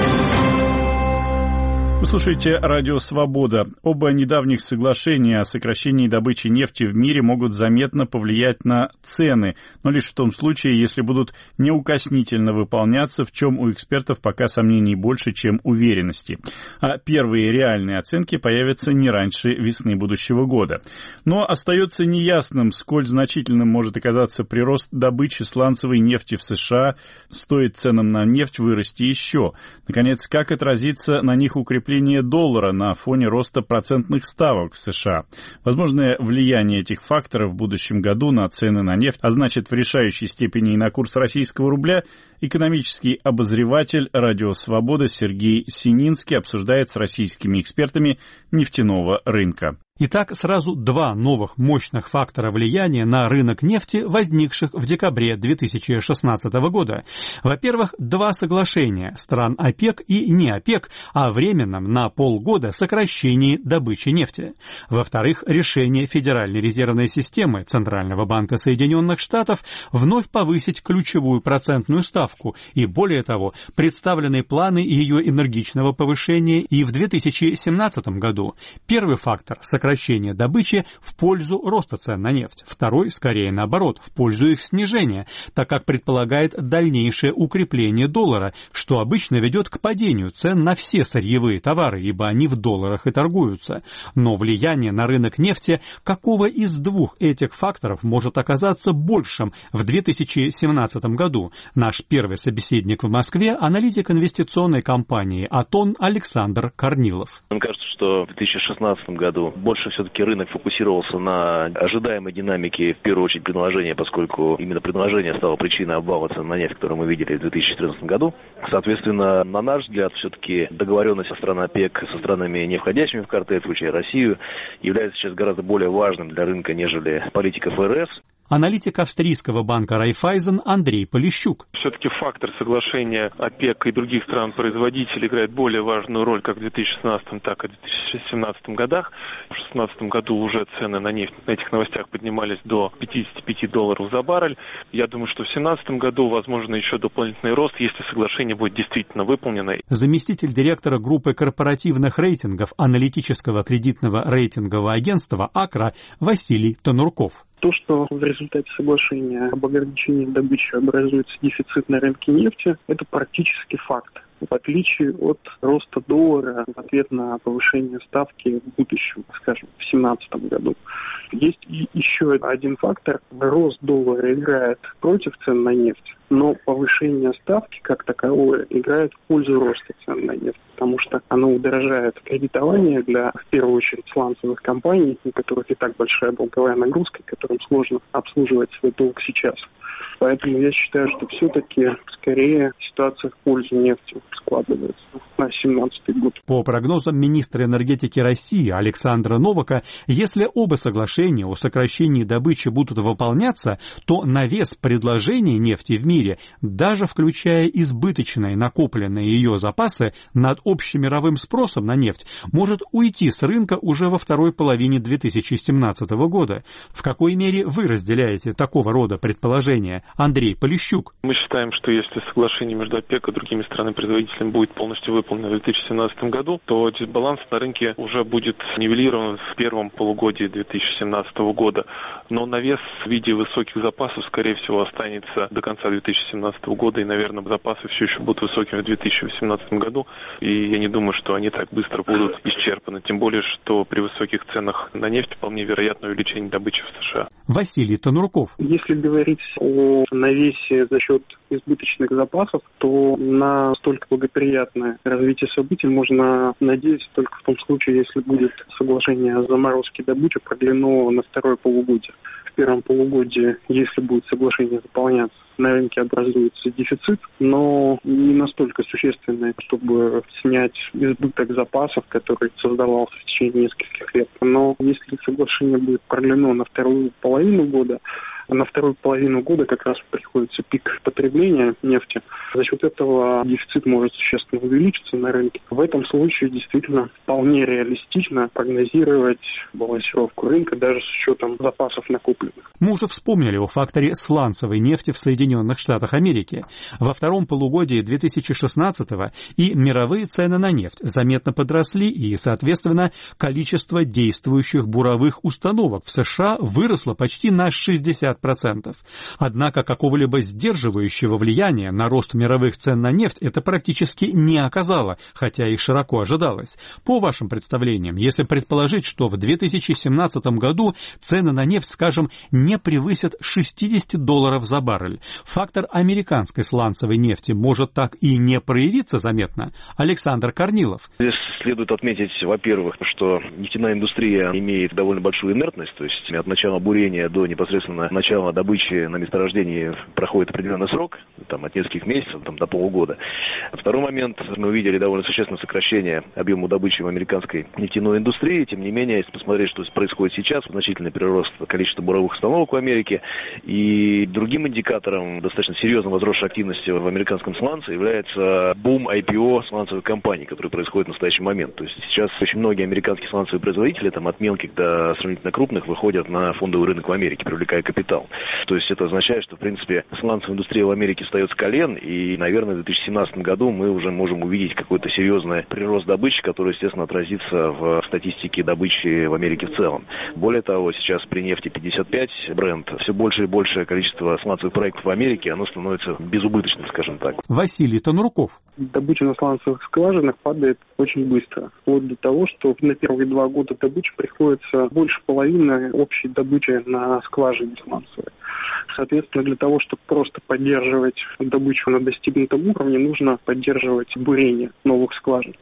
A: Вы слушаете «Радио Свобода». Оба недавних соглашения о сокращении добычи нефти в мире могут заметно повлиять на цены, но лишь в том случае, если будут неукоснительно выполняться, в чем у экспертов пока сомнений больше, чем уверенности. А первые реальные оценки появятся не раньше весны будущего года. Но остается неясным, сколь значительным может оказаться прирост добычи сланцевой нефти в США, стоит ценам на нефть вырасти еще. Наконец, как отразится на них укрепление доллара на фоне роста процентных ставок в США. Возможное влияние этих факторов в будущем году на цены на нефть, а значит в решающей степени и на курс российского рубля, экономический обозреватель «Радио Свобода» Сергей Сининский обсуждает с российскими экспертами нефтяного рынка.
N: Итак, сразу два новых мощных фактора влияния на рынок нефти, возникших в декабре две тысячи шестнадцатого года. Во-первых, два соглашения стран ОПЕК и не ОПЕК о временном на полгода сокращении добычи нефти. Во-вторых, решение Федеральной резервной системы Центрального банка Соединенных Штатов вновь повысить ключевую процентную ставку и, более того, представлены планы ее энергичного повышения и в две тысячи семнадцатом году. Первый фактор – сокращение сокращение добычи в пользу роста цен на нефть. Второй, скорее наоборот, в пользу их снижения, так как предполагает дальнейшее укрепление доллара, что обычно ведет к падению цен на все сырьевые товары, ибо они в долларах и торгуются. Но влияние на рынок нефти какого из двух этих факторов может оказаться большим в две тысячи семнадцатом году? Наш первый собеседник в Москве – аналитик инвестиционной компании «Атон» Александр Корнилов.
D: Мне кажется, что в две тысячи шестнадцатом году больше больше все-таки рынок фокусировался на ожидаемой динамике, в первую очередь, предложения, поскольку именно предложение стало причиной обвала цен на нефть, которую мы видели в две тысячи четырнадцатом году. Соответственно, на наш взгляд, все-таки договоренность со странами ОПЕК, со странами, не входящими в картель, включая Россию, является сейчас гораздо более важным для рынка, нежели политика ФРС.
N: Аналитик австрийского банка Райффайзен Андрей Полищук.
O: Все-таки фактор соглашения ОПЕК и других стран-производителей играет более важную роль как в две тысячи шестнадцатом, так и в две тысячи семнадцатом годах. В две тысячи шестнадцатом году уже цены на нефть на этих новостях поднимались до пятьдесят пять долларов за баррель. Я думаю, что в две тысячи семнадцатом году возможно еще дополнительный рост, если соглашение будет действительно выполнено.
N: Заместитель директора группы корпоративных рейтингов аналитического кредитного рейтингового агентства АКРА Василий Тонурков.
P: То, что в результате соглашения об ограничении добычи образуется дефицит на рынке нефти, это практически факт. В отличие от роста доллара в ответ на повышение ставки в будущем, скажем, в две тысячи семнадцатом году. Есть и еще один фактор. Рост доллара играет против цен на нефть, но повышение ставки как таковое играет в пользу роста цен на нефть, потому что оно удорожает кредитование для, в первую очередь, сланцевых компаний, у которых и так большая долговая нагрузка, которым сложно обслуживать свой долг сейчас. Поэтому я считаю, что все-таки скорее ситуация в пользу нефти складывается на две тысячи семнадцатый год.
N: По прогнозам министра энергетики России Александра Новака, если оба соглашения о сокращении добычи будут выполняться, то навес предложений нефти в мире, даже включая избыточные накопленные ее запасы над общемировым спросом на нефть, может уйти с рынка уже во второй половине две тысячи семнадцатого года. В какой мере вы разделяете такого рода предположения? Андрей Полищук.
O: Мы считаем, что если соглашение между ОПЕК и другими странами-производителями будет полностью выполнено в две тысячи семнадцатом году, то дисбаланс на рынке уже будет нивелирован в первом полугодии две тысячи семнадцатого года. Но навес в виде высоких запасов, скорее всего, останется до конца две тысячи семнадцатого года, и, наверное, запасы все еще будут высокими в две тысячи восемнадцатом году, и я не думаю, что они так быстро будут исчерпаны. Тем более, что при высоких ценах на нефть вполне вероятно увеличение добычи в США.
N: Василий Тонурков.
P: Если говорить о навесе за счет избыточных запасов, то на столько благоприятное развитие событий можно надеяться только в том случае, если будет соглашение о заморозке добычи продлено на второе полугодие. В первом полугодии, если будет соглашение выполняться, на рынке образуется дефицит, но не настолько существенный, чтобы снять избыток запасов, который создавался в течение нескольких лет. Но если соглашение будет продлено на вторую половину года, на вторую половину года как раз приходится пик потребления нефти. За счет этого дефицит может существенно увеличиться на рынке. В этом случае действительно вполне реалистично прогнозировать балансировку рынка даже с учетом запасов накопленных.
N: Мы уже вспомнили о факторе сланцевой нефти в Соединенных Штатах Америки. Во втором полугодии две тысячи шестнадцатого и мировые цены на нефть заметно подросли, и, соответственно, количество действующих буровых установок в США выросло почти на шестьдесят процентов. Однако какого-либо сдерживающего влияния на рост мировых цен на нефть это практически не оказало, хотя и широко ожидалось. По вашим представлениям, если предположить, что в две тысячи семнадцатом году цены на нефть, скажем, не превысят шестьдесят долларов за баррель, фактор американской сланцевой нефти может так и не проявиться заметно? Александр Корнилов.
D: Здесь следует отметить, во-первых, что нефтяная индустрия имеет довольно большую инертность, то есть от начала бурения до непосредственно начала добычи на месторождении проходит определенный срок, там, от нескольких месяцев там, до полугода. Второй момент, мы увидели довольно существенное сокращение объема добычи в американской нефтяной индустрии. Тем не менее, если посмотреть, что происходит сейчас, значительный прирост количества буровых установок в Америке, и другим индикатором достаточно серьезно возросшей активности в американском сланце является бум ай пи о сланцевых компаний, который происходит в настоящий момент. То есть сейчас очень многие американские сланцевые производители, там, от мелких до сравнительно крупных, выходят на фондовый рынок в Америке, привлекая капитал. То есть это означает, что, в принципе, сланцевая индустрия в Америке встает с колен, и, наверное, в две тысячи семнадцатом году мы уже можем увидеть какой-то серьезный прирост добычи, который, естественно, отразится в статистике добычи в Америке в целом. Более того, сейчас при нефти пятьдесят пять бренд все больше и большее количество сланцевых проектов в Америке, оно становится безубыточным, скажем так.
N: Василий Тонурков.
P: Добыча на сланцевых скважинах падает очень быстро. Вплоть до того, что на первые два года добычи приходится больше половины общей добычи на скважине сланцевой. Соответственно, для того, чтобы просто поддерживать добычу на достигнутом уровне, нужно поддерживать бурение новых скважин.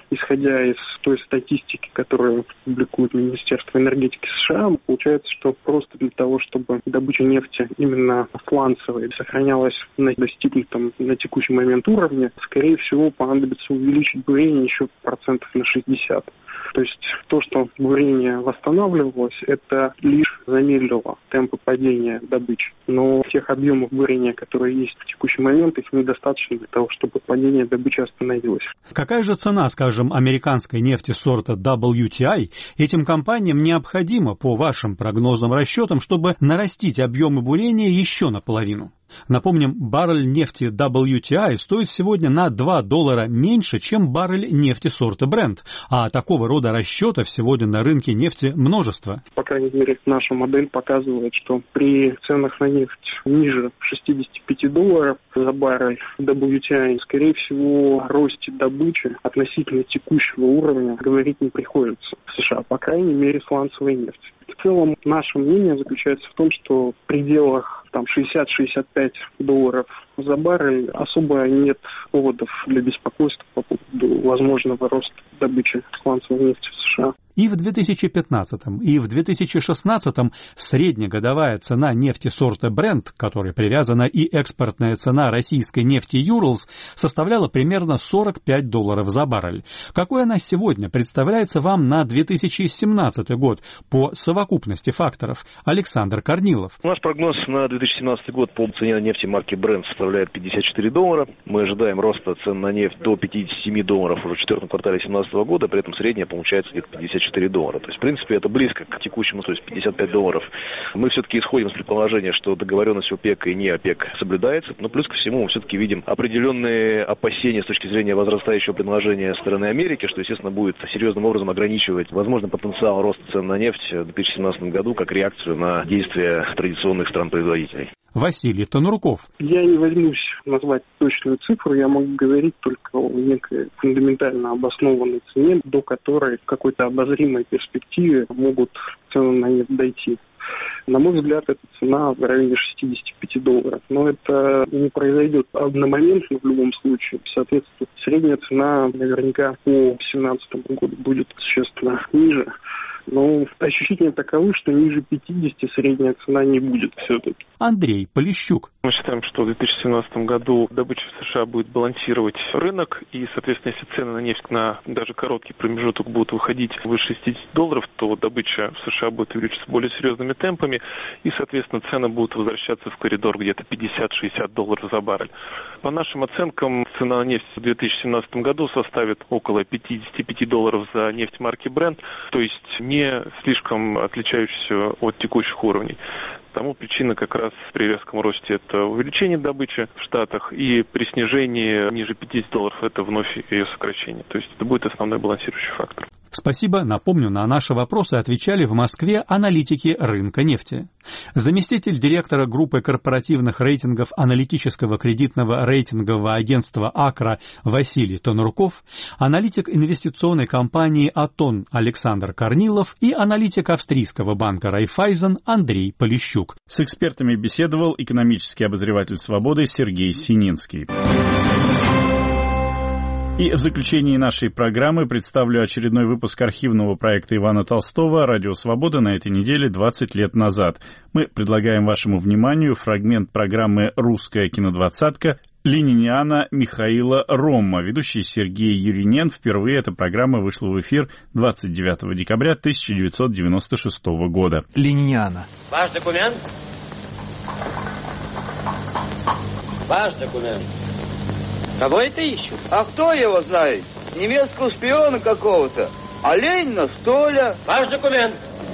P: исходя из той статистики, которую публикует Министерство энергетики США, получается, что просто для того, чтобы добыча нефти именно сланцевой сохранялась на достигнутом на текущий момент уровне, скорее всего, понадобится увеличить бурение еще процентов на шестьдесят. То есть то, что бурение восстанавливалось, это лишь замедлило темпы падения добычи. Но тех объемов бурения, которые есть в текущий момент, их недостаточно для того, чтобы падение добычи остановилось.
N: Какая же цена, скажем, американской нефти сорта дабл ю ти ай этим компаниям необходима, по вашим прогнозным расчетам, чтобы нарастить объемы бурения еще наполовину? Напомним, баррель нефти дабл ю ти ай стоит сегодня на два доллара меньше, чем баррель нефти сорта Brent, а такого рода расчетов сегодня на рынке нефти множество.
P: По крайней мере, наша модель показывает, что при ценах на нефть ниже шестьдесят пять долларов за баррель дабл ю ти ай, скорее всего, о росте добычи относительно текущего уровня говорить не приходится в США, по крайней мере, сланцевой нефти. В целом, наше мнение заключается в том, что в пределах там шестьдесят - шестьдесят пять долларов за баррель особо нет поводов для беспокойства по поводу возможного роста добычи сланцевой нефти в США.
N: И в две тысячи пятнадцатом, и в две тысячи шестнадцатом среднегодовая цена нефти сорта Brent, к которой привязана и экспортная цена российской нефти Urals, составляла примерно сорок пять долларов за баррель. Какой она сегодня представляется вам на две тысячи семнадцатый год по совокупности факторов? Александр Корнилов.
D: Наш прогноз на две тысячи семнадцатый год по цене нефти марки Brent составляет пятьдесят четыре доллара. Мы ожидаем роста цен на нефть до пятьдесят семь долларов уже в четвертом квартале две тысячи семнадцатого года, при этом средняя получается где-то пятьдесят четыре доллара. То есть, в принципе, это близко к текущему, то есть пятьдесят пять долларов. Мы все-таки исходим из предположения, что договоренность ОПЕК и не ОПЕК соблюдается, но плюс ко всему мы все-таки видим определенные опасения с точки зрения возрастающего предложения стороны Америки, что, естественно, будет серьезным образом ограничивать возможный потенциал роста цен на нефть в две тысячи семнадцатом году как реакцию на действия традиционных стран-производителей.
N: Василий Тонурков.
P: Я не возьмусь назвать точную цифру, я могу говорить только о некой фундаментально обоснованной цене, до которой в какой-то обозримой перспективе могут цены на нефть дойти. На мой взгляд, эта цена в районе шестьдесят пять долларов. Но это не произойдет одномоментно в любом случае. Соответственно, средняя цена наверняка по две тысячи семнадцатому году будет существенно ниже. Но ощущения таковы, что ниже пятидесяти средняя цена не будет все-таки.
N: Андрей Полищук.
O: Мы считаем, что в две тысячи семнадцатом году добыча в США будет балансировать рынок, и, соответственно, если цены на нефть на даже короткий промежуток будут выходить выше шестидесяти долларов, то добыча в США будет увеличиваться более серьезными темпами, и, соответственно, цены будут возвращаться в коридор где-то пятьдесят - шестьдесят долларов за баррель. По нашим оценкам, цена на нефть в две тысячи семнадцатом году составит около пятьдесят пять долларов за нефть марки Brent, то есть не слишком отличающийся от текущих уровней. Тому причина как раз при резком росте – это увеличение добычи в Штатах, и при снижении ниже пятидесяти долларов – это вновь ее сокращение. То есть это будет основной балансирующий фактор.
N: Спасибо. Напомню, на наши вопросы отвечали в Москве аналитики рынка нефти. Заместитель директора группы корпоративных рейтингов аналитического кредитного рейтингового агентства «Акра» Василий Тонурков, аналитик инвестиционной компании «Атон» Александр Корнилов и аналитик австрийского банка «Райффайзен» Андрей Полищук.
A: С экспертами беседовал экономический обозреватель «Свободы» Сергей Сининский. И в заключении нашей программы представлю очередной выпуск архивного проекта Ивана Толстого «Радио Свобода» на этой неделе двадцать лет назад. Мы предлагаем вашему вниманию фрагмент программы «Русская кинодвадцатка» лениниана Михаила Ромма. Ведущий Сергей Юринен. Впервые эта программа вышла в эфир двадцать девятого декабря тысяча девятьсот девяносто шестого года.
Q: Лениниана.
R: Ваш документ? Ваш документ. Кого это ищут?
S: А кто его знает? Немецкого шпиона какого-то. А Ленина, что ли?
R: Ваш документ.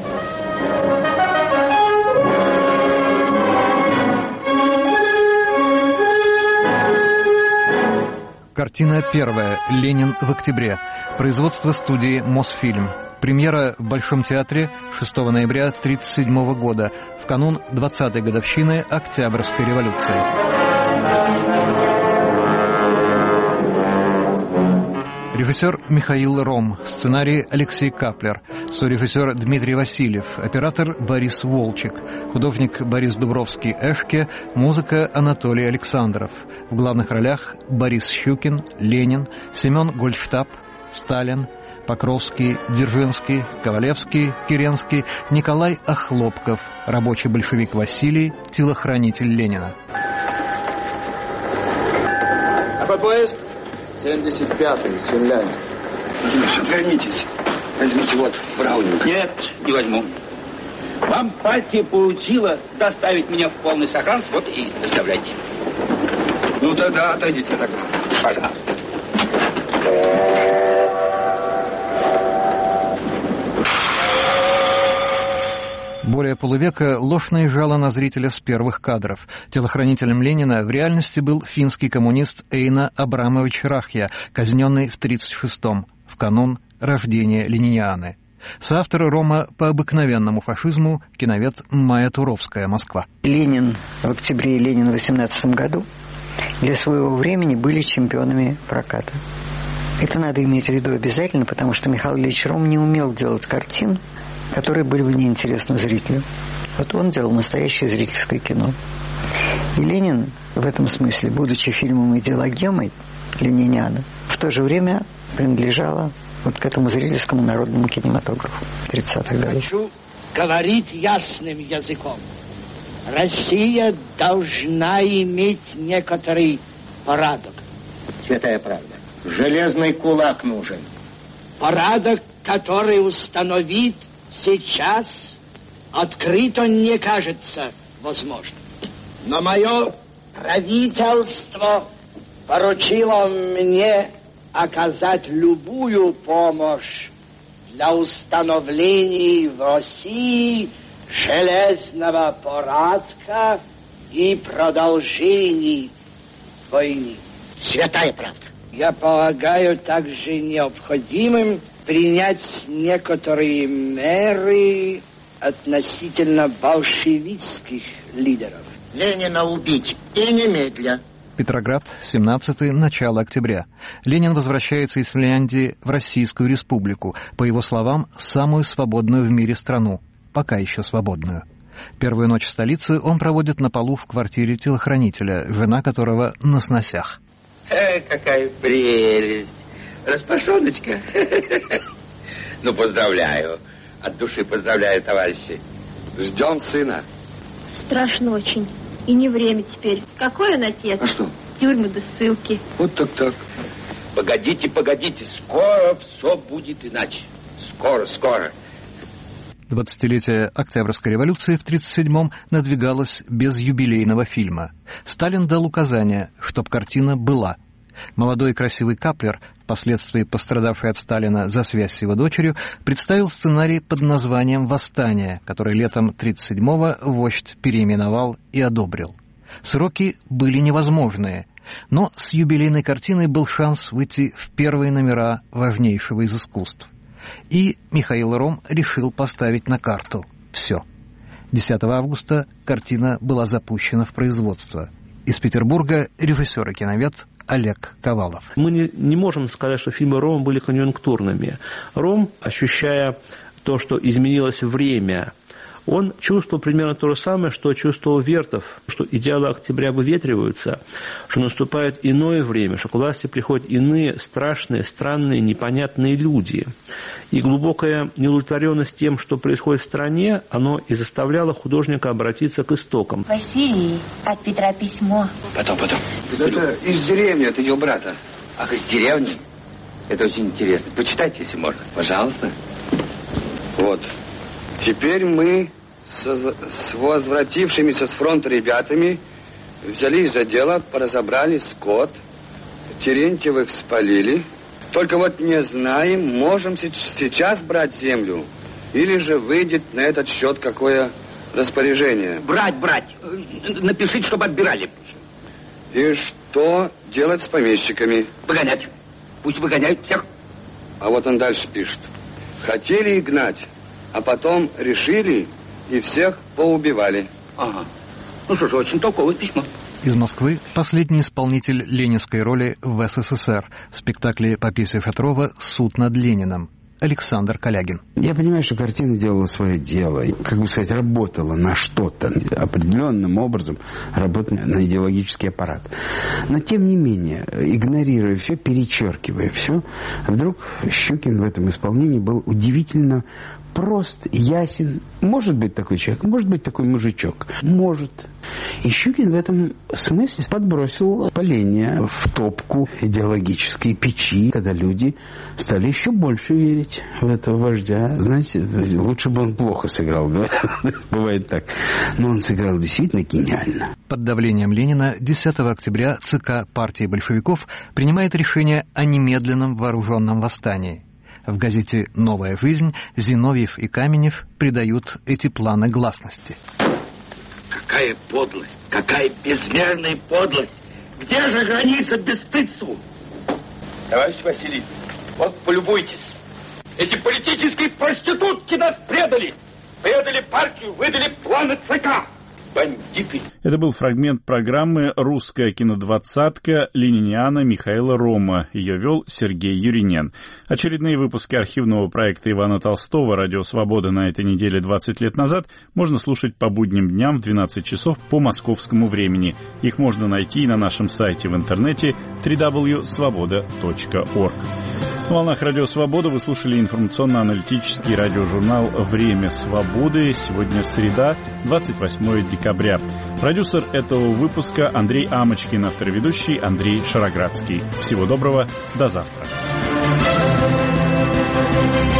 Q: Картина первая. Ленин в октябре. Производство студии «Мосфильм». Премьера в Большом театре шестого ноября тысяча девятьсот тридцать седьмого года, в канун двадцатой годовщины Октябрьской революции. Режиссер Михаил Ром, сценарий Алексей Каплер, сорежиссер Дмитрий Васильев, оператор Борис Волчек, художник Борис Дубровский-Эшке, музыка Анатолий Александров. В главных ролях Борис Щукин, Ленин, Семен Гольдштаб, Сталин, Покровский, Дзержинский, Ковалевский, Керенский, Николай Охлопков, рабочий большевик Василий, телохранитель Ленина.
R: Какой поезд?
T: семьдесят пятый, из Финляндии.
R: Вернитесь. Возьмите вот Браунинг. Нет, не возьму. Вам партия поручила доставить меня в полный сохранность, вот и доставляйте. Ну тогда отойдите тогда. Пожалуйста.
Q: Более полувека ложь наезжала на зрителя с первых кадров. Телохранителем Ленина в реальности был финский коммунист Эйна Абрамович Рахья, казненный в тридцать шестом, в канун рождения ленинианы. Соавтор рома по обыкновенному фашизму киновед Майя Туровская, Москва.
U: Ленин в октябре и Ленин в восемнадцатом году для своего времени были чемпионами проката. Это надо иметь в виду обязательно, потому что Михаил Ильич Ром не умел делать картин, которые были бы неинтересны зрителю. Вот он делал настоящее зрительское кино. И Ленин в этом смысле, будучи фильмом идеологемой лениниана, в то же время принадлежала вот к этому зрительскому народному кинематографу тридцатых годов.
V: Хочу говорить ясным языком. Россия должна иметь некоторый порядок.
R: Святая правда. Железный кулак нужен.
V: Порядок, который установит сейчас, открыто не кажется возможным. Но мое правительство поручило мне оказать любую помощь для установления в России железного порядка и продолжения войны.
R: Святая правда.
V: Я полагаю также необходимым принять некоторые меры относительно большевистских лидеров.
R: Ленина убить и немедля.
Q: Петроград, семнадцатое, начало октября. Ленин возвращается из Финляндии в Российскую Республику, по его словам, самую свободную в мире страну, пока еще свободную. Первую ночь в столице он проводит на полу в квартире телохранителя, жена которого на сносях.
W: Эх, какая прелесть! Распашоночка. Ну, поздравляю. От души поздравляю, товарищи. Ждем сына.
X: Страшно очень. И не время теперь. Какой он отец?
W: А что?
X: Тюрьмы да ссылки.
W: Вот так-так. Погодите, погодите. Скоро все будет иначе. Скоро, скоро.
Q: Двадцатилетие Октябрьской революции в тридцать седьмом надвигалось без юбилейного фильма. Сталин дал указание, чтоб картина была. Молодой и красивый Каплер, впоследствии пострадавший от Сталина за связь с его дочерью, представил сценарий под названием «Восстание», который летом тридцать седьмого вождь переименовал и одобрил. Сроки были невозможные, но с юбилейной картиной был шанс выйти в первые номера важнейшего из искусств. И Михаил Ром решил поставить на карту все. десятого августа картина была запущена в производство. Из Петербурга режиссер и киновед Олег Ковалов.
Y: Мы не, не можем сказать, что фильмы Рома были конъюнктурными. Ром, ощущая то, что изменилось время, он чувствовал примерно то же самое, что чувствовал Вертов, что идеалы октября выветриваются, что наступает иное время, что к власти приходят иные страшные, странные, непонятные люди. И глубокая неудовлетворенность тем, что происходит в стране, оно и заставляло художника обратиться к истокам.
X: Василий, от Петра письмо.
W: Потом, потом. Это из деревни, от ее брата. Ах, из деревни? Это очень интересно. Почитайте, если можно. Пожалуйста.
Z: Вот. Теперь мы с, с возвратившимися с фронта ребятами взялись за дело, поразобрали скот, Терентьевых спалили. Только вот не знаем, можем сейчас брать землю, или же выйдет на этот счет какое распоряжение.
W: Брать, брать. Напишите, чтобы отбирали.
Z: И что делать с помещиками?
W: Выгонять. Пусть выгоняют всех.
Z: А вот он дальше пишет. Хотели и гнать, а потом решили и всех поубивали.
W: Ага. Ну что же, очень толковое письмо.
Q: Из Москвы последний исполнитель ленинской роли в СССР в спектакле по пьесе Шатрова «Суд над Лениным». Александр Калягин.
B: Я понимаю, что картина делала свое дело, как бы сказать, работала на что-то, определенным образом работала на идеологический аппарат. Но, тем не менее, игнорируя все, перечеркивая все, вдруг Щукин в этом исполнении был удивительно прост, ясен. Может быть такой человек, может быть такой мужичок. Может. И Щукин в этом смысле подбросил поленья в топку идеологической печи, когда люди стали еще больше верить в этого вождя. Знаете, лучше бы он плохо сыграл, да? Бывает так. Но он сыграл действительно гениально.
Q: Под давлением Ленина десятого октября ЦК партии большевиков принимает решение о немедленном вооруженном восстании. В газете «Новая жизнь» Зиновьев и Каменев придают эти планы гласности.
R: Какая подлость! Какая безмерная подлость! Где же граница бесстыдству? Товарищ Василий, вот полюбуйтесь. Эти политические проститутки нас предали. Предали партию, выдали планы ЦК. Бандиты.
A: Это был фрагмент программы «Русская кинодвадцатка» лениниана Михаила Рома. Ее вел Сергей Юринен. Очередные выпуски архивного проекта Ивана Толстого «Радио Свобода» на этой неделе двадцать лет назад можно слушать по будним дням в двенадцать часов по московскому времени. Их можно найти на нашем сайте в интернете дабл ю дабл ю дабл ю точка свобода точка орг. На волнах «Радио Свобода» вы слушали информационно-аналитический радиожурнал «Время свободы». Сегодня среда, двадцать восьмое декабря. Продюсер этого выпуска Андрей Амочкин, автор и ведущий Андрей Шароградский. Всего доброго, до завтра.